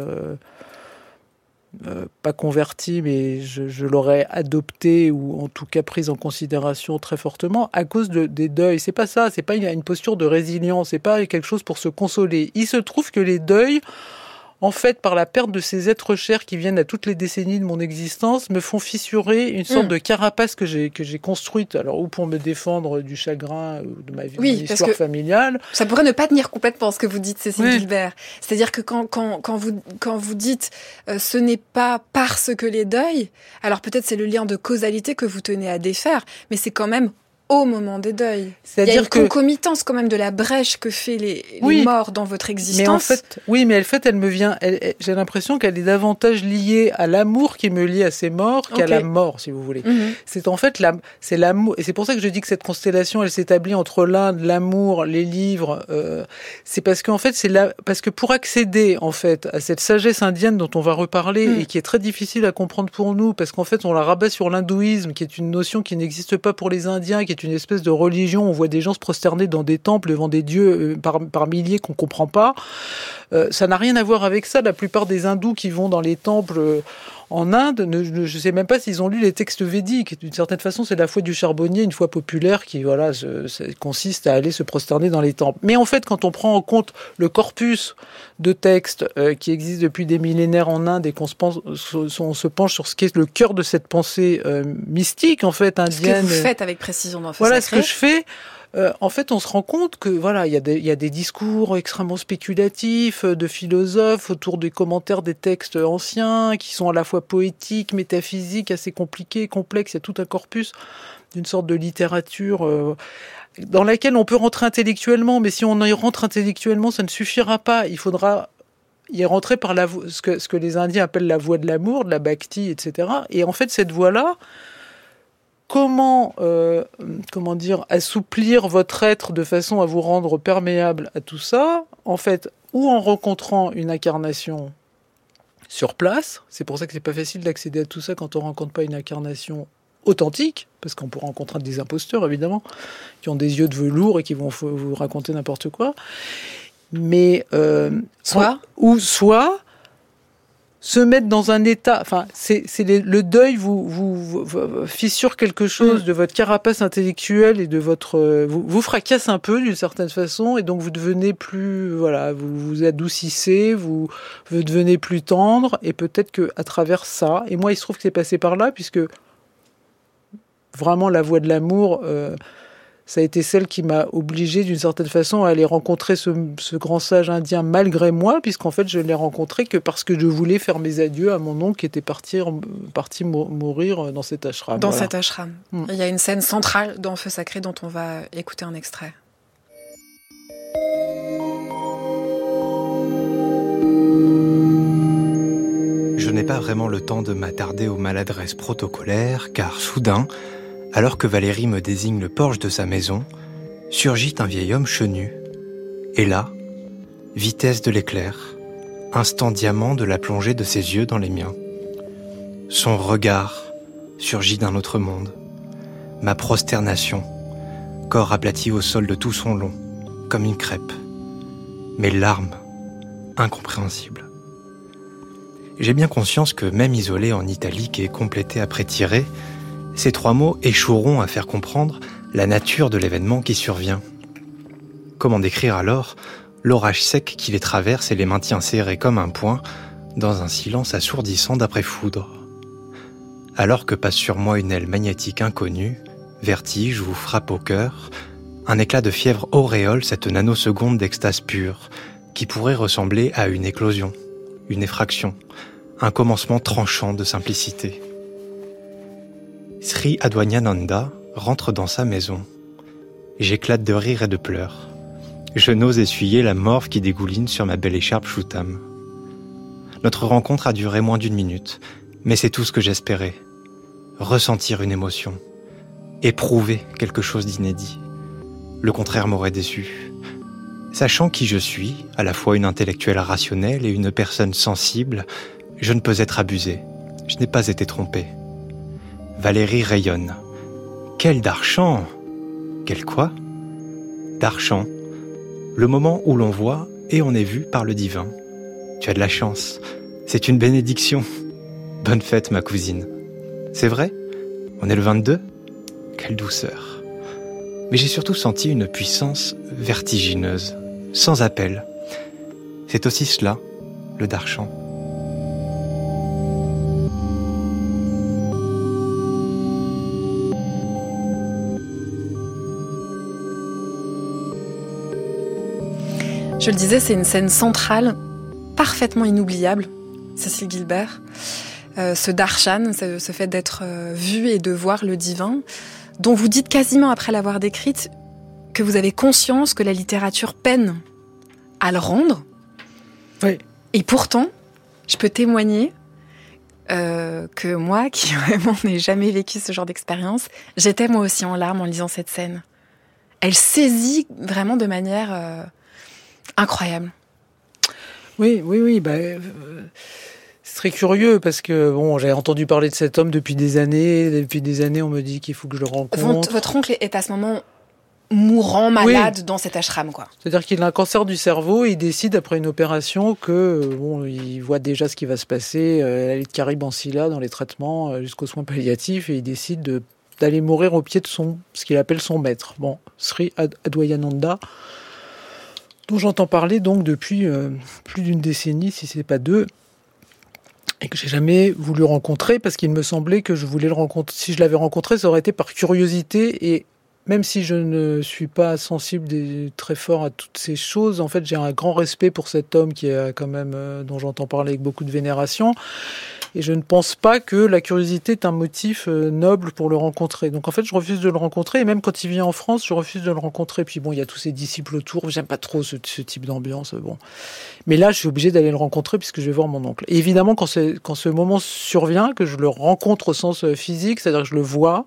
pas converti, mais je l'aurais adopté, ou en tout cas prise en considération très fortement, à cause des deuils. C'est pas ça, c'est pas une posture de résilience, c'est pas quelque chose pour se consoler. Il se trouve que les deuils, en fait, par la perte de ces êtres chers qui viennent à toutes les décennies de mon existence, me font fissurer une sorte de carapace que j'ai construite, alors ou pour me défendre du chagrin ou de ma vie, mon histoire familiale. Ça pourrait ne pas tenir complètement ce que vous dites, Cécile Guilbert. C'est-à-dire que quand vous dites ce n'est pas parce que les deuils, alors peut-être c'est le lien de causalité que vous tenez à défaire, mais c'est quand même au moment des deuils. C'est-à-dire il y a une concomitance quand même de la brèche que fait les morts dans votre existence. Mais en fait, elle me vient. J'ai l'impression qu'elle est davantage liée à l'amour qui me lie à ces morts qu'à la mort, si vous voulez. C'est en fait c'est l'amour, et c'est pour ça que je dis que cette constellation, elle s'établit entre l'Inde, l'amour, les livres. C'est parce qu'en fait, parce que pour accéder en fait à cette sagesse indienne dont on va reparler et qui est très difficile à comprendre pour nous, parce qu'en fait, on la rabat sur l'hindouisme, qui est une notion qui n'existe pas pour les Indiens, qui est une espèce de religion. On voit des gens se prosterner dans des temples devant des dieux par milliers qu'on comprend pas. Ça n'a rien à voir avec ça. La plupart des hindous qui vont dans les temples en Inde, je ne sais même pas s'ils ont lu les textes védiques. D'une certaine façon, c'est la foi du charbonnier, une foi populaire qui consiste à aller se prosterner dans les temples. Mais en fait, quand on prend en compte le corpus de textes qui existe depuis des millénaires en Inde et qu'on se penche sur ce qui est le cœur de cette pensée mystique, en fait, indienne. Ce que vous faites avec précision dans Feu Voilà Sacré. Ce que je fais. En fait, on se rend compte que il y a des discours extrêmement spéculatifs de philosophes autour des commentaires des textes anciens qui sont à la fois poétiques, métaphysiques, assez compliqués, complexes. Il y a tout un corpus d'une sorte de littérature dans laquelle on peut rentrer intellectuellement, mais si on y rentre intellectuellement, ça ne suffira pas. Il faudra y rentrer par ce que les Indiens appellent la voie de l'amour, de la bhakti, etc. Et en fait, cette voie-là, comment assouplir votre être de façon à vous rendre perméable à tout ça, en fait, ou en rencontrant une incarnation sur place. C'est pour ça que c'est pas facile d'accéder à tout ça quand on rencontre pas une incarnation authentique, parce qu'on peut rencontrer des imposteurs, évidemment, qui ont des yeux de velours et qui vont vous raconter n'importe quoi. Mais soit se mettre dans un état, le deuil vous fissure quelque chose de votre carapace intellectuelle et de votre, vous fracasse un peu d'une certaine façon, et donc vous devenez plus, vous vous adoucissez, vous devenez plus tendre, et peut-être que à travers ça, et moi il se trouve que c'est passé par là, puisque vraiment la voie de l'amour, ça a été celle qui m'a obligée d'une certaine façon à aller rencontrer ce grand sage indien malgré moi, puisqu'en fait je ne l'ai rencontré que parce que je voulais faire mes adieux à mon oncle qui était parti mourir dans cet ashram. Dans cet ashram. Il y a une scène centrale dans Feu Sacré dont on va écouter un extrait. Je n'ai pas vraiment le temps de m'attarder aux maladresses protocolaires, car soudain, alors que Valérie me désigne le porche de sa maison, surgit un vieil homme chenu. Et là, vitesse de l'éclair, instant diamant de la plongée de ses yeux dans les miens. Son regard surgit d'un autre monde. Ma prosternation, corps aplati au sol de tout son long, comme une crêpe. Mes larmes, incompréhensibles. J'ai bien conscience que même isolé en italique et complété après tirer, ces 3 mots échoueront à faire comprendre la nature de l'événement qui survient. Comment décrire alors l'orage sec qui les traverse et les maintient serrés comme un poing dans un silence assourdissant d'après-foudre? Alors que passe sur moi une aile magnétique inconnue, vertige vous frappe au cœur, un éclat de fièvre auréole cette nanoseconde d'extase pure qui pourrait ressembler à une éclosion, une effraction, un commencement tranchant de simplicité. Sri Adwañananda rentre dans sa maison. J'éclate de rire et de pleurs. Je n'ose essuyer la morve qui dégouline sur ma belle écharpe choutam. Notre rencontre a duré moins d'1 minute, mais c'est tout ce que j'espérais. Ressentir une émotion. Éprouver quelque chose d'inédit. Le contraire m'aurait déçu. Sachant qui je suis, à la fois une intellectuelle rationnelle et une personne sensible, je ne peux être abusé. Je n'ai pas été trompé. Valérie rayonne. Quel Darchan! Quel quoi? Darchan. Le moment où l'on voit et on est vu par le divin. Tu as de la chance. C'est une bénédiction. Bonne fête, ma cousine. C'est vrai? On est le 22? Quelle douceur. Mais j'ai surtout senti une puissance vertigineuse, sans appel. C'est aussi cela, le Darchan. Je le disais, c'est une scène centrale, parfaitement inoubliable, Cécile Guilbert. Ce darshan, ce fait d'être vu et de voir le divin. dont vous dites quasiment après l'avoir décrite que vous avez conscience que la littérature peine à le rendre. Oui. Et pourtant, je peux témoigner que moi, qui vraiment n'ai jamais vécu ce genre d'expérience, j'étais moi aussi en larmes en lisant cette scène. Elle saisit vraiment de manière incroyable. Oui. C'est très curieux parce que j'ai entendu parler de cet homme depuis des années. Depuis des années, on me dit qu'il faut que je le rencontre. Votre oncle est à ce moment mourant, malade, dans cet ashram, quoi. C'est-à-dire qu'il a un cancer du cerveau et il décide après une opération que il voit déjà ce qui va se passer. Elle est de Caribansila dans les traitements jusqu'aux soins palliatifs et il décide d'aller mourir au pied de ce qu'il appelle son maître. Sri Adwayananda, dont j'entends parler donc depuis plus d'une décennie, si c'est pas deux, et que j'ai jamais voulu rencontrer parce qu'il me semblait que je voulais le rencontrer. Si je l'avais rencontré, ça aurait été par curiosité et même si je ne suis pas sensible très fort à toutes ces choses, en fait, j'ai un grand respect pour cet homme qui est quand même, dont j'entends parler avec beaucoup de vénération. Et je ne pense pas que la curiosité est un motif noble pour le rencontrer. Donc en fait, je refuse de le rencontrer. Et même quand il vient en France, je refuse de le rencontrer. Puis il y a tous ses disciples autour. J'aime pas trop ce type d'ambiance. Mais là, je suis obligé d'aller le rencontrer puisque je vais voir mon oncle. Et évidemment, quand ce moment survient, que je le rencontre au sens physique, c'est-à-dire que je le vois,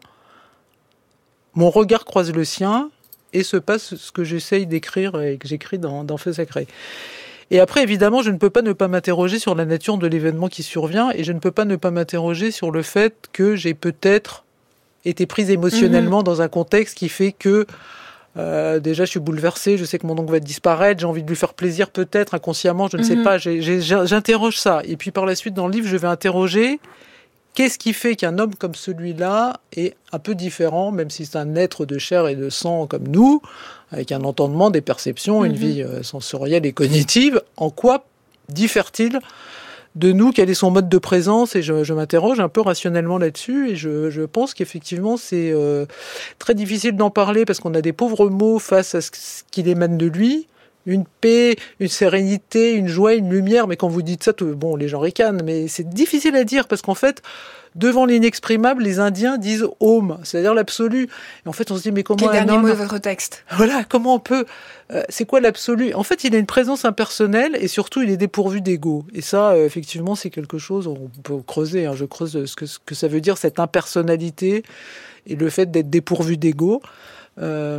mon regard croise le sien et se passe ce que j'essaye d'écrire et que j'écris dans Feu sacré. Et après, évidemment, je ne peux pas ne pas m'interroger sur la nature de l'événement qui survient et je ne peux pas ne pas m'interroger sur le fait que j'ai peut-être été prise émotionnellement dans un contexte qui fait que déjà je suis bouleversée, je sais que mon oncle va disparaître, j'ai envie de lui faire plaisir peut-être inconsciemment, je ne sais pas, j'interroge ça. Et puis par la suite dans le livre, je vais interroger qu'est-ce qui fait qu'un homme comme celui-là est un peu différent, même si c'est un être de chair et de sang comme nous, avec un entendement, des perceptions, une vie sensorielle et cognitive. En quoi diffère-t-il de nous? Quel est son mode de présence? Et je m'interroge un peu rationnellement là-dessus. Et je pense qu'effectivement, c'est très difficile d'en parler parce qu'on a des pauvres mots face à ce qu'il émane de lui. Une paix, une sérénité, une joie, une lumière. Mais quand vous dites ça, les gens ricanent. Mais c'est difficile à dire parce qu'en fait, devant l'inexprimable, les Indiens disent « Om », c'est-à-dire l'absolu. Et en fait, on se dit « Mais comment un homme... » Quel dernier mot de votre texte? Voilà, comment on peut... c'est quoi l'absolu? En fait, il a une présence impersonnelle et surtout, il est dépourvu d'ego. Et ça, effectivement, c'est quelque chose, on peut creuser. Je creuse ce que ça veut dire, cette impersonnalité et le fait d'être dépourvu d'ego. Et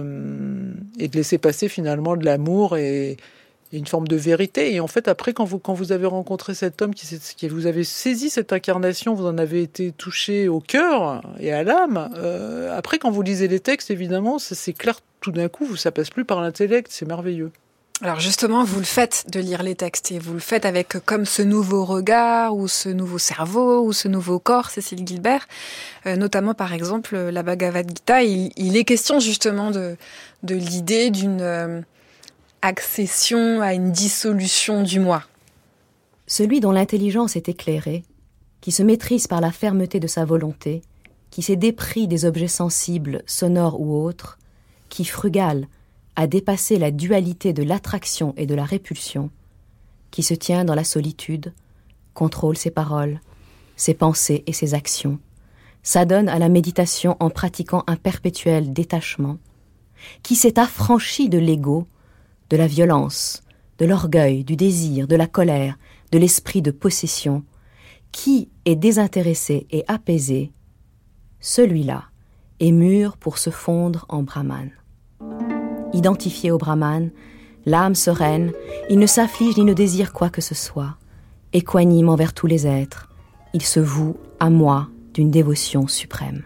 de laisser passer finalement de l'amour et une forme de vérité. Et en fait, après, quand vous avez rencontré cet homme, qui vous avez saisi cette incarnation, vous en avez été touché au cœur et à l'âme. Après, quand vous lisez les textes, évidemment, c'est clair tout d'un coup, ça passe plus par l'intellect, c'est merveilleux. Alors justement, vous le faites de lire les textes et vous le faites avec comme ce nouveau regard ou ce nouveau cerveau ou ce nouveau corps, Cécile Guilbert. Notamment, par exemple, la Bhagavad Gita, il est question justement de l'idée d'une accession à une dissolution du moi. Celui dont l'intelligence est éclairée, qui se maîtrise par la fermeté de sa volonté, qui s'est dépris des objets sensibles, sonores ou autres, qui, frugal, a dépassé la dualité de l'attraction et de la répulsion, qui se tient dans la solitude, contrôle ses paroles, ses pensées et ses actions, s'adonne à la méditation en pratiquant un perpétuel détachement, qui s'est affranchi de l'ego, de la violence, de l'orgueil, du désir, de la colère, de l'esprit de possession, qui est désintéressé et apaisé, celui-là est mûr pour se fondre en Brahman. Identifié au Brahman, l'âme sereine, il ne s'afflige ni ne désire quoi que ce soit. Équanime envers tous les êtres, il se voue à moi d'une dévotion suprême.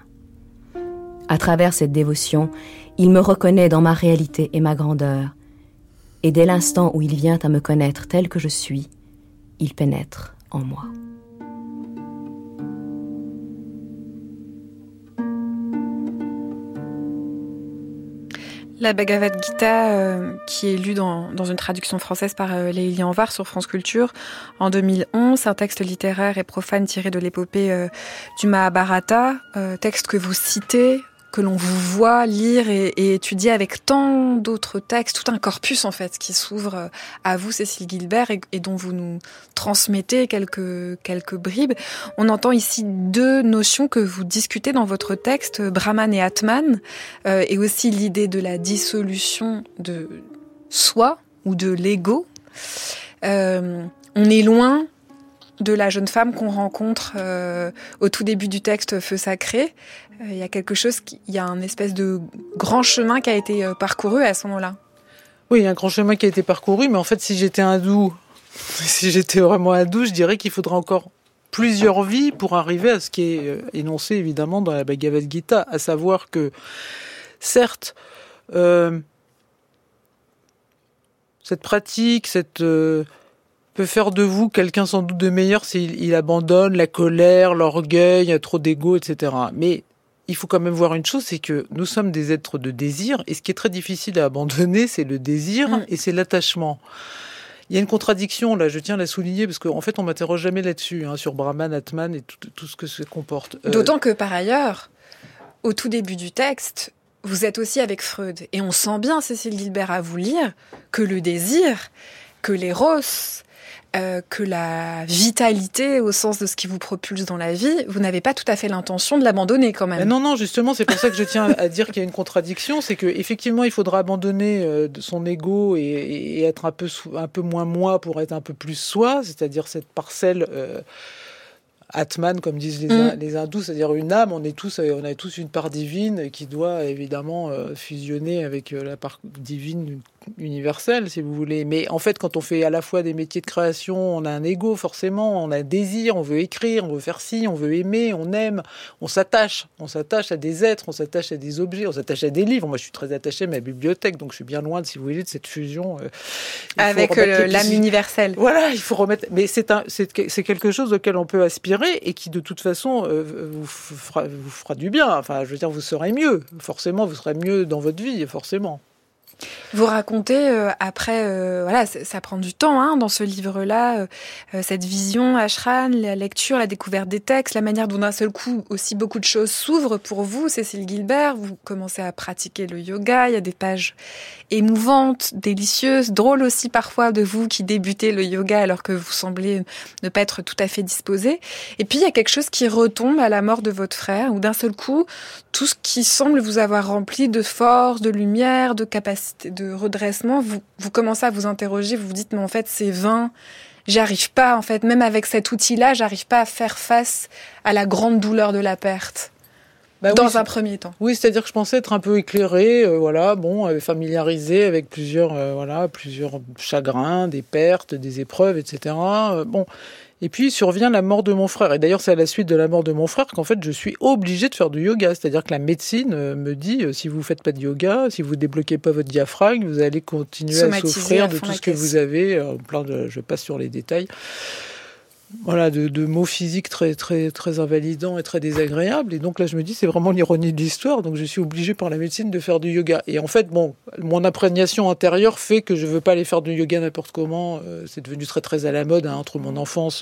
À travers cette dévotion, il me reconnaît dans ma réalité et ma grandeur, et dès l'instant où il vient à me connaître tel que je suis, il pénètre en moi. La Bhagavad Gita, qui est lue dans une traduction française par Léilie Anvar sur France Culture en 2011, un texte littéraire et profane tiré de l'épopée du Mahabharata, texte que vous citez que l'on vous voit lire et étudier avec tant d'autres textes, tout un corpus en fait qui s'ouvre à vous, Cécile Guilbert, et dont vous nous transmettez quelques bribes. On entend ici deux notions que vous discutez dans votre texte, Brahman et Atman, et aussi l'idée de la dissolution de soi ou de l'ego. On est loin de la jeune femme qu'on rencontre au tout début du texte Feu sacré. Il y a il y a un espèce de grand chemin qui a été parcouru à ce moment-là. Oui, il y a un grand chemin qui a été parcouru, mais en fait, si j'étais vraiment hindou, je dirais qu'il faudra encore plusieurs vies pour arriver à ce qui est énoncé évidemment dans la Bhagavad Gita, à savoir que, certes, cette pratique, peut faire de vous quelqu'un sans doute de meilleur s'il abandonne la colère, l'orgueil, trop d'ego, etc. Mais il faut quand même voir une chose, c'est que nous sommes des êtres de désir, et ce qui est très difficile à abandonner, c'est le désir et c'est l'attachement. Il y a une contradiction, là, je tiens à la souligner, parce qu'en fait, on m'interroge jamais là-dessus, sur Brahman, Atman et tout ce que ça comporte. D'autant que, par ailleurs, au tout début du texte, vous êtes aussi avec Freud. Et on sent bien, Cécile Guilbert, à vous lire, que le désir, que l'éros, que la vitalité au sens de ce qui vous propulse dans la vie, vous n'avez pas tout à fait l'intention de l'abandonner quand même. Non, justement, c'est pour ça que je tiens à dire qu'il y a une contradiction, c'est qu'effectivement, il faudra abandonner son ego et être un peu moins moi pour être un peu plus soi, c'est-à-dire cette parcelle Atman, comme disent les hindous, c'est-à-dire une âme. On a tous une part divine qui doit évidemment fusionner avec la part divine universelle, si vous voulez. Mais en fait, quand on fait à la fois des métiers de création, on a un ego, forcément, on a un désir, on veut écrire, on veut faire ci, on veut aimer, on aime, on s'attache à des êtres, on s'attache à des objets, on s'attache à des livres. Moi, je suis très attachée à ma bibliothèque, donc je suis bien loin, si vous voulez, de cette fusion. Avec l'âme universelle. Voilà, il faut remettre. Mais c'est quelque chose auquel on peut aspirer et qui, de toute façon, vous fera du bien. Enfin, je veux dire, vous serez mieux. Forcément, vous serez mieux dans votre vie, forcément. Vous racontez après, voilà, ça prend du temps dans ce livre-là, cette vision ashram, la lecture, la découverte des textes, la manière dont d'un seul coup aussi beaucoup de choses s'ouvrent pour vous, Cécile Guilbert. Vous commencez à pratiquer le yoga, il y a des pages émouvantes, délicieuses, drôles aussi parfois de vous qui débutez le yoga alors que vous semblez ne pas être tout à fait disposé. Et puis il y a quelque chose qui retombe à la mort de votre frère, où d'un seul coup, tout ce qui semble vous avoir rempli de force, de lumière, de capacité, de redressement, vous commencez à vous interroger, vous vous dites mais en fait c'est vain, j'arrive pas en fait, même avec cet outil-là, j'arrive pas à faire face à la grande douleur de la perte. Dans un premier temps. Oui, c'est-à-dire que je pensais être un peu éclairée, familiarisée avec plusieurs chagrins, des pertes, des épreuves, etc. Et puis survient la mort de mon frère. Et d'ailleurs, c'est à la suite de la mort de mon frère qu'en fait, je suis obligée de faire du yoga. C'est-à-dire que la médecine me dit, si vous faites pas de yoga, si vous débloquez pas votre diaphragme, vous allez continuer à souffrir de tout ce que vous avez. Je passe sur les détails. Voilà, de mots physiques très, très, très invalidants et très désagréables. Et donc là, je me dis, c'est vraiment l'ironie de l'histoire. Donc je suis obligée par la médecine de faire du yoga. Et en fait, mon imprégnation intérieure fait que je veux pas aller faire du yoga n'importe comment. C'est devenu très, très à la mode, entre mon enfance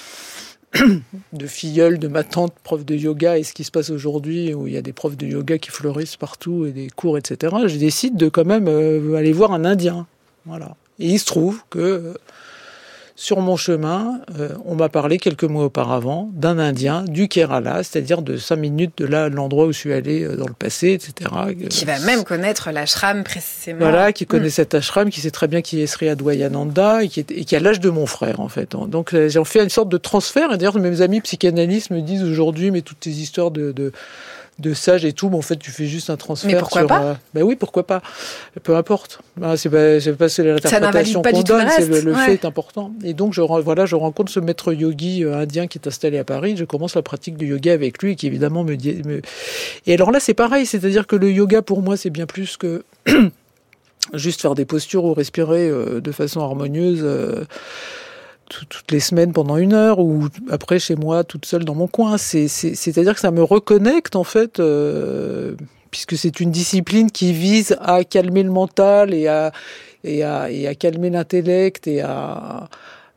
de filleule, de ma tante, prof de yoga, et ce qui se passe aujourd'hui, où il y a des profs de yoga qui fleurissent partout, et des cours, etc. Je décide de quand même aller voir un Indien. Voilà. Et il se trouve que... sur mon chemin, on m'a parlé quelques mois auparavant d'un Indien du Kerala, c'est-à-dire de 5 minutes de là, l'endroit où je suis allée dans le passé, etc. Qui va même connaître l'ashram précisément. Voilà, qui connaît cet ashram, qui sait très bien qui est Sri Adwayananda et qui a l'âge de mon frère, en fait. Donc j'ai fait une sorte de transfert. Et d'ailleurs, mes amis psychanalystes me disent aujourd'hui, mais toutes ces histoires de sages et tout, mais en fait, tu fais juste un transfert. Mais pourquoi pas oui, pourquoi pas. Peu importe. C'est l'interprétation qu'on donne, c'est le fait est important. Et donc, je rencontre ce maître yogi indien qui est installé à Paris. Je commence la pratique du yoga avec lui et qui, évidemment, me dit... Et alors là, c'est pareil. C'est-à-dire que le yoga, pour moi, c'est bien plus que juste faire des postures ou respirer de façon harmonieuse... toutes les semaines pendant 1 heure, ou après chez moi toute seule dans mon coin. C'est-à-dire que ça me reconnecte en fait, puisque c'est une discipline qui vise à calmer le mental et à calmer l'intellect et à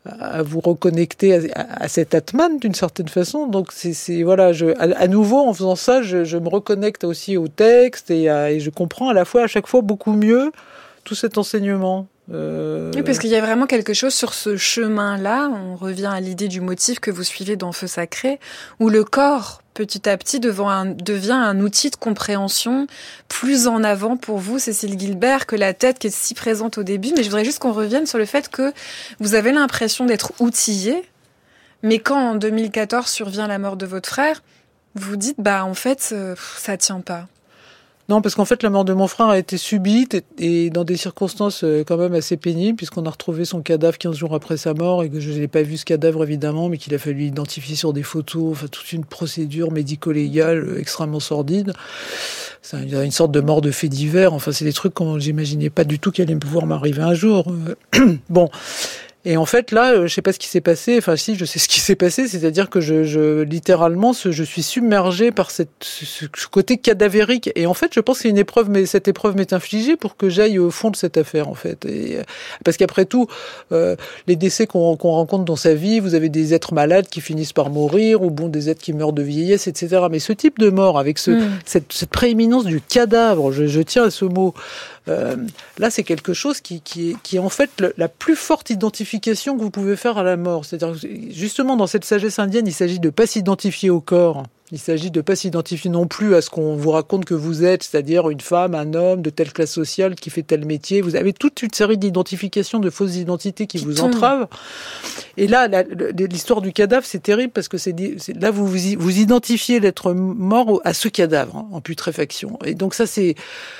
à vous reconnecter à cet Atman d'une certaine façon. Donc voilà, à nouveau en faisant ça, je me reconnecte aussi au texte et je comprends à chaque fois beaucoup mieux tout cet enseignement. Oui, parce qu'il y a vraiment quelque chose sur ce chemin-là. On revient à l'idée du motif que vous suivez dans Feu sacré, où le corps, petit à petit, devient un outil de compréhension plus en avant pour vous, Cécile Guilbert, que la tête qui est si présente au début. Mais je voudrais juste qu'on revienne sur le fait que vous avez l'impression d'être outillé, mais quand en 2014 survient la mort de votre frère, vous vous dites, en fait, ça tient pas. Non, parce qu'en fait, la mort de mon frère a été subite et dans des circonstances quand même assez pénibles, puisqu'on a retrouvé son cadavre 15 jours après sa mort et que je n'ai pas vu ce cadavre, évidemment, mais qu'il a fallu identifier sur des photos, enfin, toute une procédure médico-légale extrêmement sordide. C'est une sorte de mort de fait divers. Enfin, c'est des trucs qu'on j'imaginais pas du tout qu'elle allait pouvoir m'arriver un jour. Bon. Et en fait, là, je sais pas ce qui s'est passé. Enfin, si, je sais ce qui s'est passé. C'est-à-dire que littéralement, je suis submergée par ce côté cadavérique. Et en fait, je pense que c'est une épreuve, mais cette épreuve m'est infligée pour que j'aille au fond de cette affaire, en fait. Parce qu'après tout, les décès qu'on rencontre dans sa vie, vous avez des êtres malades qui finissent par mourir, ou des êtres qui meurent de vieillesse, etc. Mais ce type de mort, avec cette prééminence du cadavre, je tiens à ce mot, là, c'est quelque chose qui est en fait la plus forte identification que vous pouvez faire à la mort. C'est-à-dire, justement, dans cette sagesse indienne, il s'agit de pas s'identifier au corps. Il s'agit de pas s'identifier non plus à ce qu'on vous raconte que vous êtes, c'est-à-dire une femme, un homme de telle classe sociale qui fait tel métier. Vous avez toute une série d'identifications, de fausses identités qui vous entravent. Et là, l'histoire du cadavre, c'est terrible parce que là, vous identifiez l'être mort à ce cadavre, en putréfaction. Et donc ça, c'est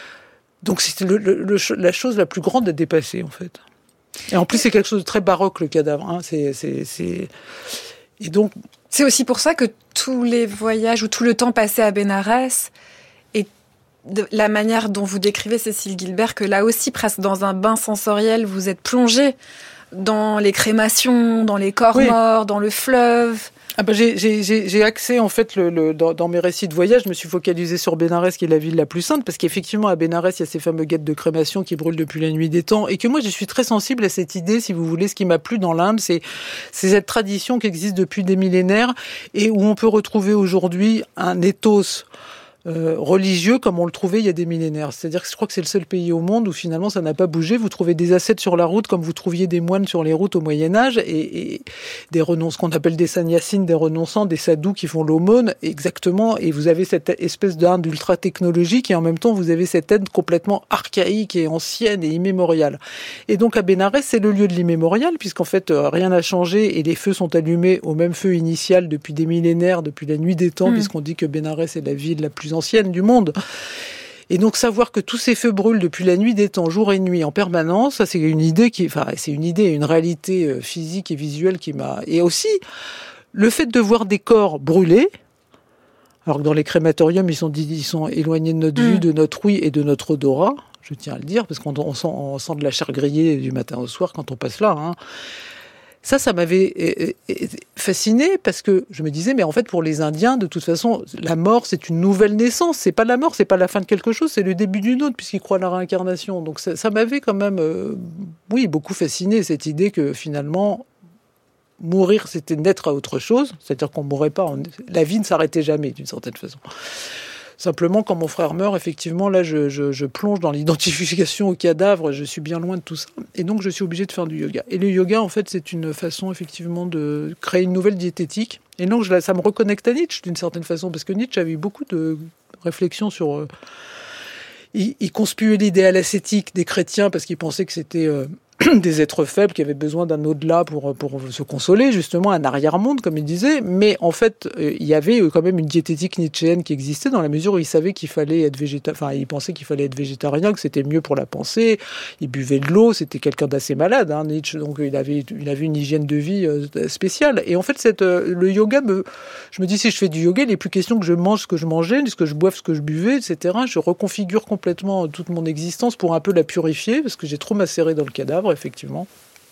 la chose la plus grande à dépasser, en fait. Et en plus, c'est quelque chose de très baroque, le cadavre. Hein. Et donc, c'est aussi pour ça que tous les voyages ou tout le temps passé à Bénarès et la manière dont vous décrivez, Cécile Guilbert, que là aussi, presque dans un bain sensoriel, vous êtes plongée dans les crémations, dans les corps morts, dans le fleuve. J'ai axé en fait dans mes récits de voyage, je me suis focalisé sur Bénarès qui est la ville la plus sainte parce qu'effectivement à Bénarès il y a ces fameux guettes de crémation qui brûlent depuis la nuit des temps et que moi je suis très sensible à cette idée, si vous voulez. Ce qui m'a plu dans l'Inde, c'est cette tradition qui existe depuis des millénaires et où on peut retrouver aujourd'hui un ethos religieux comme on le trouvait il y a des millénaires. C'est-à-dire que je crois que c'est le seul pays au monde où finalement ça n'a pas bougé. Vous trouvez des ascètes sur la route comme vous trouviez des moines sur les routes au Moyen-Âge et des renonçants, qu'on appelle des sannyasines, des renonçants, des sadhus qui font l'aumône, exactement. Et vous avez cette espèce d'Inde ultra technologique et en même temps vous avez cette Inde complètement archaïque et ancienne et immémoriale. Et donc à Bénarès, c'est le lieu de l'immémorial puisqu'en fait rien n'a changé et les feux sont allumés au même feu initial depuis des millénaires, depuis la nuit des temps, puisqu'on dit que Bénarès est la ville la plus ancienne du monde. Et donc savoir que tous ces feux brûlent depuis la nuit des temps, jour et nuit, en permanence, ça c'est une idée une réalité physique et visuelle qui m'a... Et aussi, le fait de voir des corps brûlés, alors que dans les crématoriums, ils sont éloignés de notre vue, de notre ouïe et de notre odorat, je tiens à le dire, parce qu'on sent de la chair grillée du matin au soir quand on passe là, hein. Ça m'avait fasciné parce que je me disais, mais en fait, pour les Indiens, de toute façon, la mort, c'est une nouvelle naissance. C'est pas la mort, c'est pas la fin de quelque chose, c'est le début d'une autre, puisqu'ils croient à la réincarnation. Donc ça m'avait quand même, beaucoup fasciné, cette idée que finalement, mourir, c'était naître à autre chose. C'est-à-dire qu'on mourrait pas, la vie ne s'arrêtait jamais, d'une certaine façon. Simplement, quand mon frère meurt, effectivement, là, je plonge dans l'identification au cadavre, je suis bien loin de tout ça. Et donc, je suis obligée de faire du yoga. Et le yoga, en fait, c'est une façon, effectivement, de créer une nouvelle diététique. Et donc, ça me reconnecte à Nietzsche, d'une certaine façon, parce que Nietzsche avait eu beaucoup de réflexions sur... Il conspuait l'idéal ascétique des chrétiens parce qu'il pensait que c'était... des êtres faibles qui avaient besoin d'un au-delà pour se consoler, justement, un arrière-monde, comme il disait. Mais en fait, il y avait quand même une diététique nietzschéenne qui existait dans la mesure où il savait qu'il fallait être il pensait qu'il fallait être végétarien, que c'était mieux pour la pensée. Il buvait de l'eau, c'était quelqu'un d'assez malade, hein, Nietzsche. Donc, il avait une hygiène de vie spéciale. Et en fait, le yoga je me dis, si je fais du yoga, il n'est plus question que je mange ce que je mangeais, que je boive ce que je buvais, etc. Je reconfigure complètement toute mon existence pour un peu la purifier, parce que j'ai trop macéré dans le cadavre, effectivement.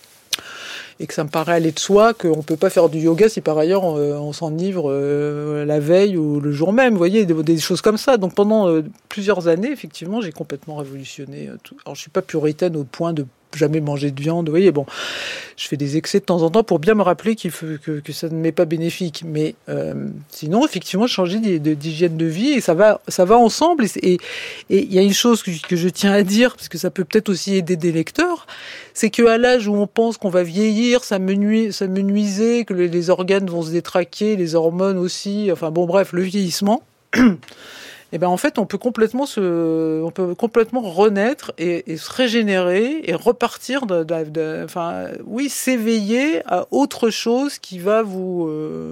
Et que ça me paraît aller de soi qu'on ne peut pas faire du yoga si par ailleurs on s'enivre la veille ou le jour même. Vous voyez, des choses comme ça. Donc pendant plusieurs années, effectivement, j'ai complètement révolutionné tout. Alors je ne suis pas puritaine au point de jamais mangé de viande. Vous voyez, bon, je fais des excès de temps en temps pour bien me rappeler que ça ne m'est pas bénéfique. Mais sinon, effectivement, changer d'hygiène de vie, et ça va ensemble. Et il y a une chose que je tiens à dire, parce que ça peut peut-être aussi aider des lecteurs, c'est qu'à l'âge où on pense qu'on va vieillir, ça me nuisait, que les organes vont se détraquer, les hormones aussi, enfin bon, bref, le vieillissement. Et ben en fait, on peut complètement renaître et se régénérer et repartir s'éveiller à autre chose qui va vous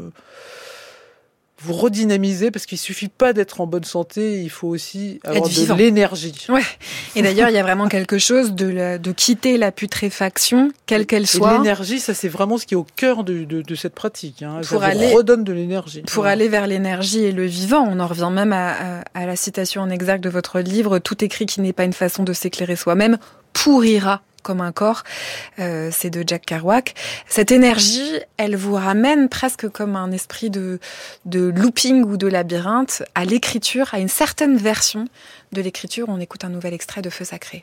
redynamiser, parce qu'il suffit pas d'être en bonne santé, il faut aussi avoir de l'énergie. Ouais. Et d'ailleurs, il y a vraiment quelque chose de quitter la putréfaction, quelle qu'elle soit. Et l'énergie, ça c'est vraiment ce qui est au cœur de cette pratique. Hein. Ça vous redonne de l'énergie. Pour aller vers l'énergie et le vivant, on en revient même à la citation en exact de votre livre, tout écrit qui n'est pas une façon de s'éclairer soi-même pourrira comme un corps, c'est de Jack Kerouac. Cette énergie, elle vous ramène presque comme un esprit de looping ou de labyrinthe à l'écriture, à une certaine version de l'écriture. On écoute un nouvel extrait de Feu sacré.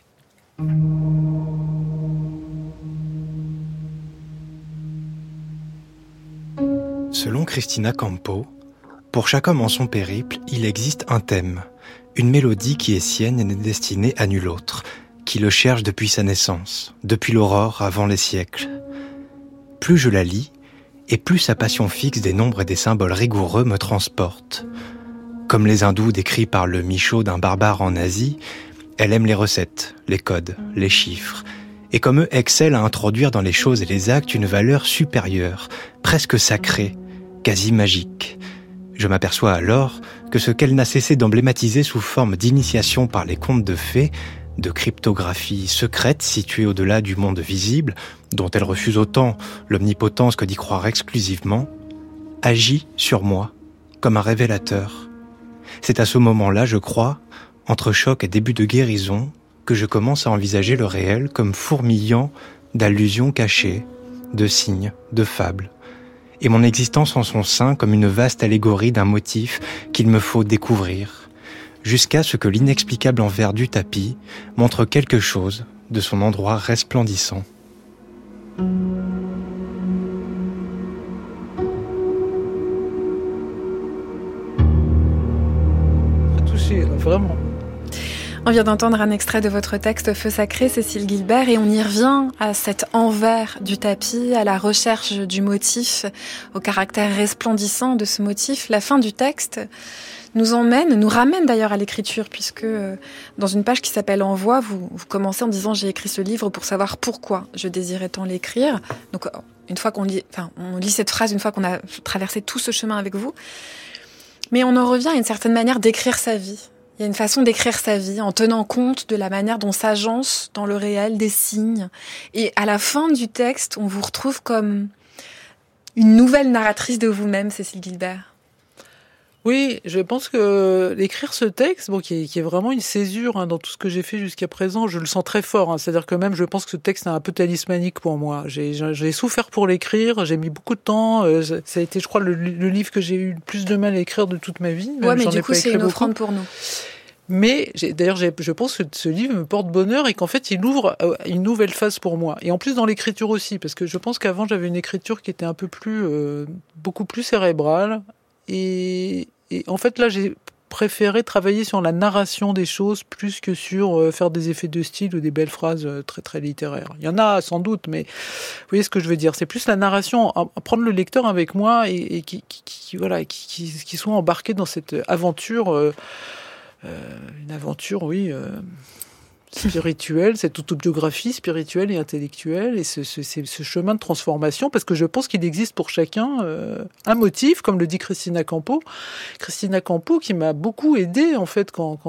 Selon Cristina Campo, pour chaque homme en son périple, il existe un thème, une mélodie qui est sienne et n'est destinée à nul autre, qui le cherche depuis sa naissance, depuis l'aurore avant les siècles. Plus je la lis, et plus sa passion fixe des nombres et des symboles rigoureux me transporte. Comme les hindous décrits par le Michaud d'un barbare en Asie, elle aime les recettes, les codes, les chiffres, et comme eux excelle à introduire dans les choses et les actes une valeur supérieure, presque sacrée, quasi magique. Je m'aperçois alors que ce qu'elle n'a cessé d'emblématiser sous forme d'initiation par les contes de fées, de cryptographie secrète située au-delà du monde visible, dont elle refuse autant l'omnipotence que d'y croire exclusivement, agit sur moi comme un révélateur. C'est à ce moment-là, je crois, entre choc et début de guérison, que je commence à envisager le réel comme fourmillant d'allusions cachées, de signes, de fables, et mon existence en son sein comme une vaste allégorie d'un motif qu'il me faut découvrir, jusqu'à ce que l'inexplicable envers du tapis montre quelque chose de son endroit resplendissant. Touché, vraiment. On vient d'entendre un extrait de votre texte Feu sacré, Cécile Guilbert, et on y revient à cet envers du tapis, à la recherche du motif, au caractère resplendissant de ce motif. La fin du texte nous ramène d'ailleurs à l'écriture, puisque dans une page qui s'appelle Envoi, vous commencez en disant « J'ai écrit ce livre pour savoir pourquoi je désirais tant l'écrire ». Donc une fois on lit cette phrase, une fois qu'on a traversé tout ce chemin avec vous, mais on en revient à une certaine manière d'écrire sa vie. Il y a une façon d'écrire sa vie en tenant compte de la manière dont s'agencent dans le réel des signes. Et à la fin du texte, on vous retrouve comme une nouvelle narratrice de vous-même, Cécile Guilbert. Oui, je pense que d'écrire ce texte, qui est vraiment une césure dans tout ce que j'ai fait jusqu'à présent, je le sens très fort. C'est-à-dire que même, je pense que ce texte est un peu talismanique pour moi. J'ai souffert pour l'écrire, j'ai mis beaucoup de temps. Ça a été, je crois, le livre que j'ai eu le plus de mal à écrire de toute ma vie. Ouais, mais du coup, c'est une offrande pour nous. Mais je pense que ce livre me porte bonheur et qu'en fait, il ouvre une nouvelle phase pour moi. Et en plus, dans l'écriture aussi, parce que je pense qu'avant, j'avais une écriture qui était un peu plus, beaucoup plus cérébrale. Et en fait, là, j'ai préféré travailler sur la narration des choses plus que sur faire des effets de style ou des belles phrases très très littéraires. Il y en a sans doute, mais vous voyez ce que je veux dire. C'est plus la narration, prendre le lecteur avec moi et qui soit embarqué dans cette aventure, une aventure, oui, spirituelle, cette autobiographie spirituelle et intellectuelle, et ce chemin de transformation, parce que je pense qu'il existe pour chacun un motif, comme le dit Cristina Campo. Cristina Campo qui m'a beaucoup aidée en fait quand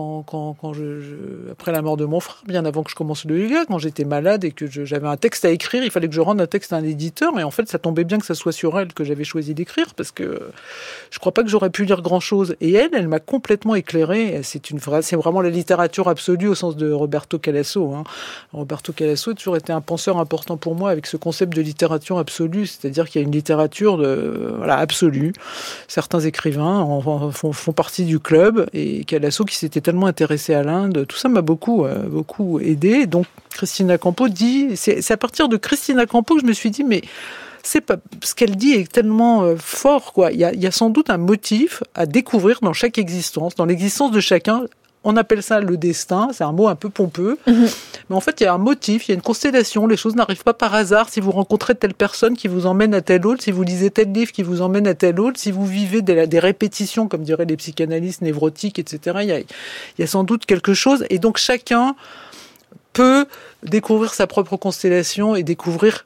après la mort de mon frère, bien avant que je commence le yoga, quand j'étais malade et que j'avais un texte à écrire, il fallait que je rende un texte à un éditeur, et en fait ça tombait bien que ça soit sur elle que j'avais choisi d'écrire, parce que je crois pas que j'aurais pu lire grand chose, et elle m'a complètement éclairée. C'est vraiment la littérature absolue au sens de Robert Roberto Calasso. Roberto Calasso a toujours été un penseur important pour moi avec ce concept de littérature absolue, c'est-à-dire qu'il y a une littérature absolue. Certains écrivains font partie du club, et Calasso, qui s'était tellement intéressé à l'Inde, tout ça m'a beaucoup aidé. Donc Cristina Campo dit, c'est à partir de Cristina Campo que je me suis dit, mais c'est pas, ce qu'elle dit est tellement fort, quoi. Il y a sans doute un motif à découvrir dans chaque existence, dans l'existence de chacun. On appelle ça le destin, c'est un mot un peu pompeux, mais en fait il y a un motif, il y a une constellation, les choses n'arrivent pas par hasard. Si vous rencontrez telle personne qui vous emmène à telle autre, si vous lisez tel livre qui vous emmène à tel autre, si vous vivez des répétitions, comme diraient les psychanalystes névrotiques, etc., il y a sans doute quelque chose, et donc chacun peut découvrir sa propre constellation et découvrir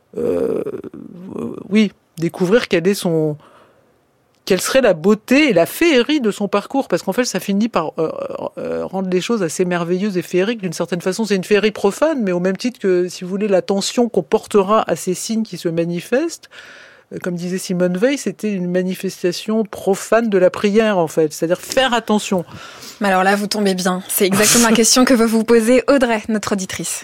quelle serait la beauté et la féerie de son parcours, parce qu'en fait ça finit par rendre les choses assez merveilleuses et féeriques. D'une certaine façon, c'est une féerie profane, mais au même titre que, si vous voulez, l'attention qu'on portera à ces signes qui se manifestent, comme disait Simone Veil, c'était une manifestation profane de la prière, en fait, c'est-à-dire faire attention. Mais alors là, vous tombez bien, c'est exactement la question que veut vous poser Audrey, notre auditrice.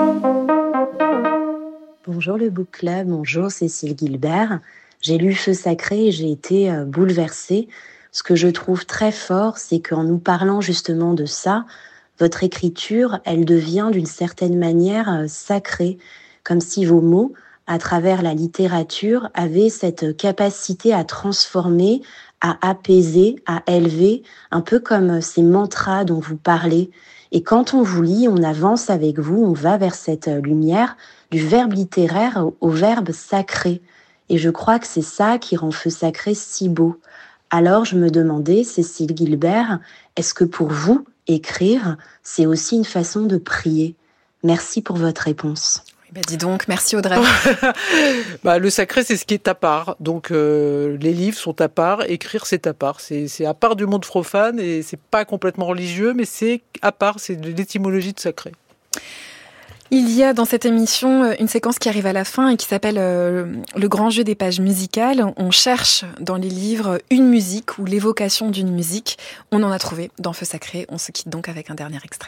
Bonjour le Book Club, bonjour Cécile Guilbert. J'ai lu Feu sacré et j'ai été bouleversée. Ce que je trouve très fort, c'est qu'en nous parlant justement de ça, votre écriture, elle devient d'une certaine manière sacrée, comme si vos mots, à travers la littérature, avaient cette capacité à transformer, à apaiser, à élever, un peu comme ces mantras dont vous parlez. Et quand on vous lit, on avance avec vous, on va vers cette lumière du verbe littéraire au verbe sacré. Et je crois que c'est ça qui rend Feu sacré si beau. Alors je me demandais, Cécile Guilbert, est-ce que pour vous, écrire, c'est aussi une façon de prier ? Merci pour votre réponse. Dis donc, merci Audrey. Le sacré, c'est ce qui est à part. Donc les livres sont à part, écrire c'est à part. C'est à part du monde profane et c'est pas complètement religieux, mais c'est à part, c'est de l'étymologie de sacré. Il y a dans cette émission une séquence qui arrive à la fin et qui s'appelle le grand jeu des pages musicales. On cherche dans les livres une musique ou l'évocation d'une musique. On en a trouvé dans Feu sacré. On se quitte donc avec un dernier extrait.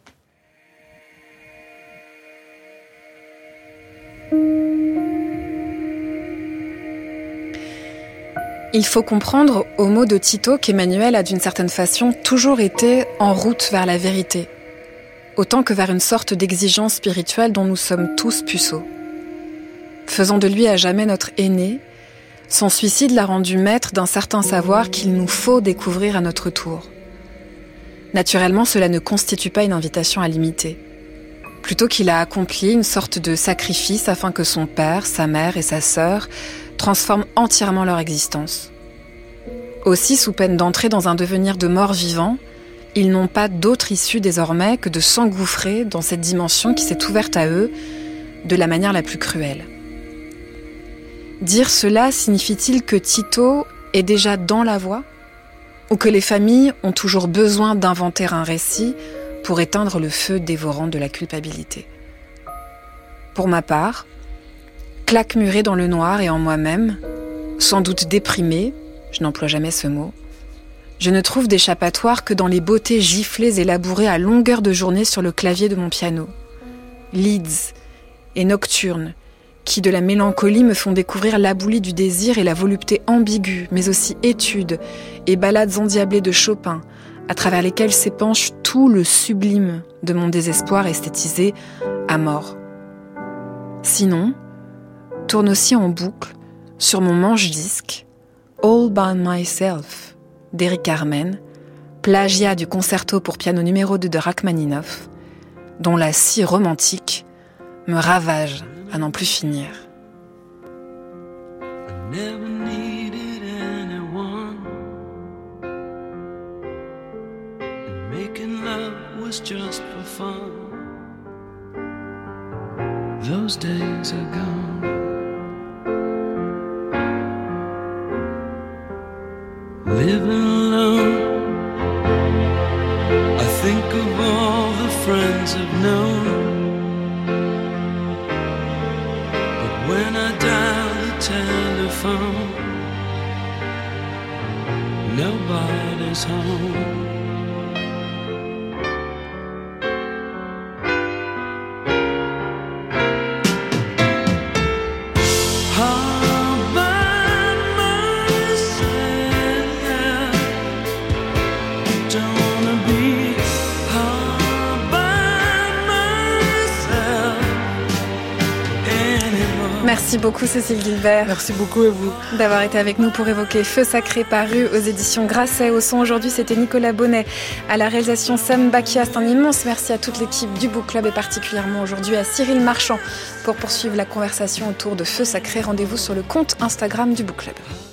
Il faut comprendre au mot de Tito qu'Emmanuel a d'une certaine façon toujours été en route vers la vérité, autant que vers une sorte d'exigence spirituelle dont nous sommes tous puceaux. Faisant de lui à jamais notre aîné, son suicide l'a rendu maître d'un certain savoir qu'il nous faut découvrir à notre tour. Naturellement, cela ne constitue pas une invitation à l'imiter. Plutôt qu'il a accompli une sorte de sacrifice afin que son père, sa mère et sa sœur transforment entièrement leur existence. Aussi, sous peine d'entrer dans un devenir de mort vivant, ils n'ont pas d'autre issue désormais que de s'engouffrer dans cette dimension qui s'est ouverte à eux de la manière la plus cruelle. Dire cela signifie-t-il que Tito est déjà dans la voie ? Ou que les familles ont toujours besoin d'inventer un récit pour éteindre le feu dévorant de la culpabilité ? Pour ma part, claquemurée dans le noir et en moi-même, sans doute déprimée, je n'emploie jamais ce mot, je ne trouve d'échappatoire que dans les beautés giflées et labourées à longueur de journée sur le clavier de mon piano. Lieds et nocturnes, qui de la mélancolie me font découvrir l'aboulie du désir et la volupté ambiguë, mais aussi études et ballades endiablées de Chopin, à travers lesquelles s'épanche tout le sublime de mon désespoir esthétisé à mort. Sinon, tourne aussi en boucle, sur mon manche-disque, All by Myself, d'Eric Carmen, plagiat du concerto pour piano numéro 2 de Rachmaninoff, dont la scie romantique me ravage à n'en plus finir. I never needed anyone, and making love was just for fun. Those days are gone. Living alone, I think of all the friends I've known. But when I dial the telephone, nobody's home. Merci beaucoup Cécile Guilbert. Merci beaucoup à vous. D'avoir été avec nous pour évoquer Feu sacré paru aux éditions Grasset. Au son aujourd'hui, c'était Nicolas Bonnet. À la réalisation Sam Bakiast. Un immense merci à toute l'équipe du Book Club et particulièrement aujourd'hui à Cyril Marchand. Pour poursuivre la conversation autour de Feu sacré, rendez-vous sur le compte Instagram du Book Club.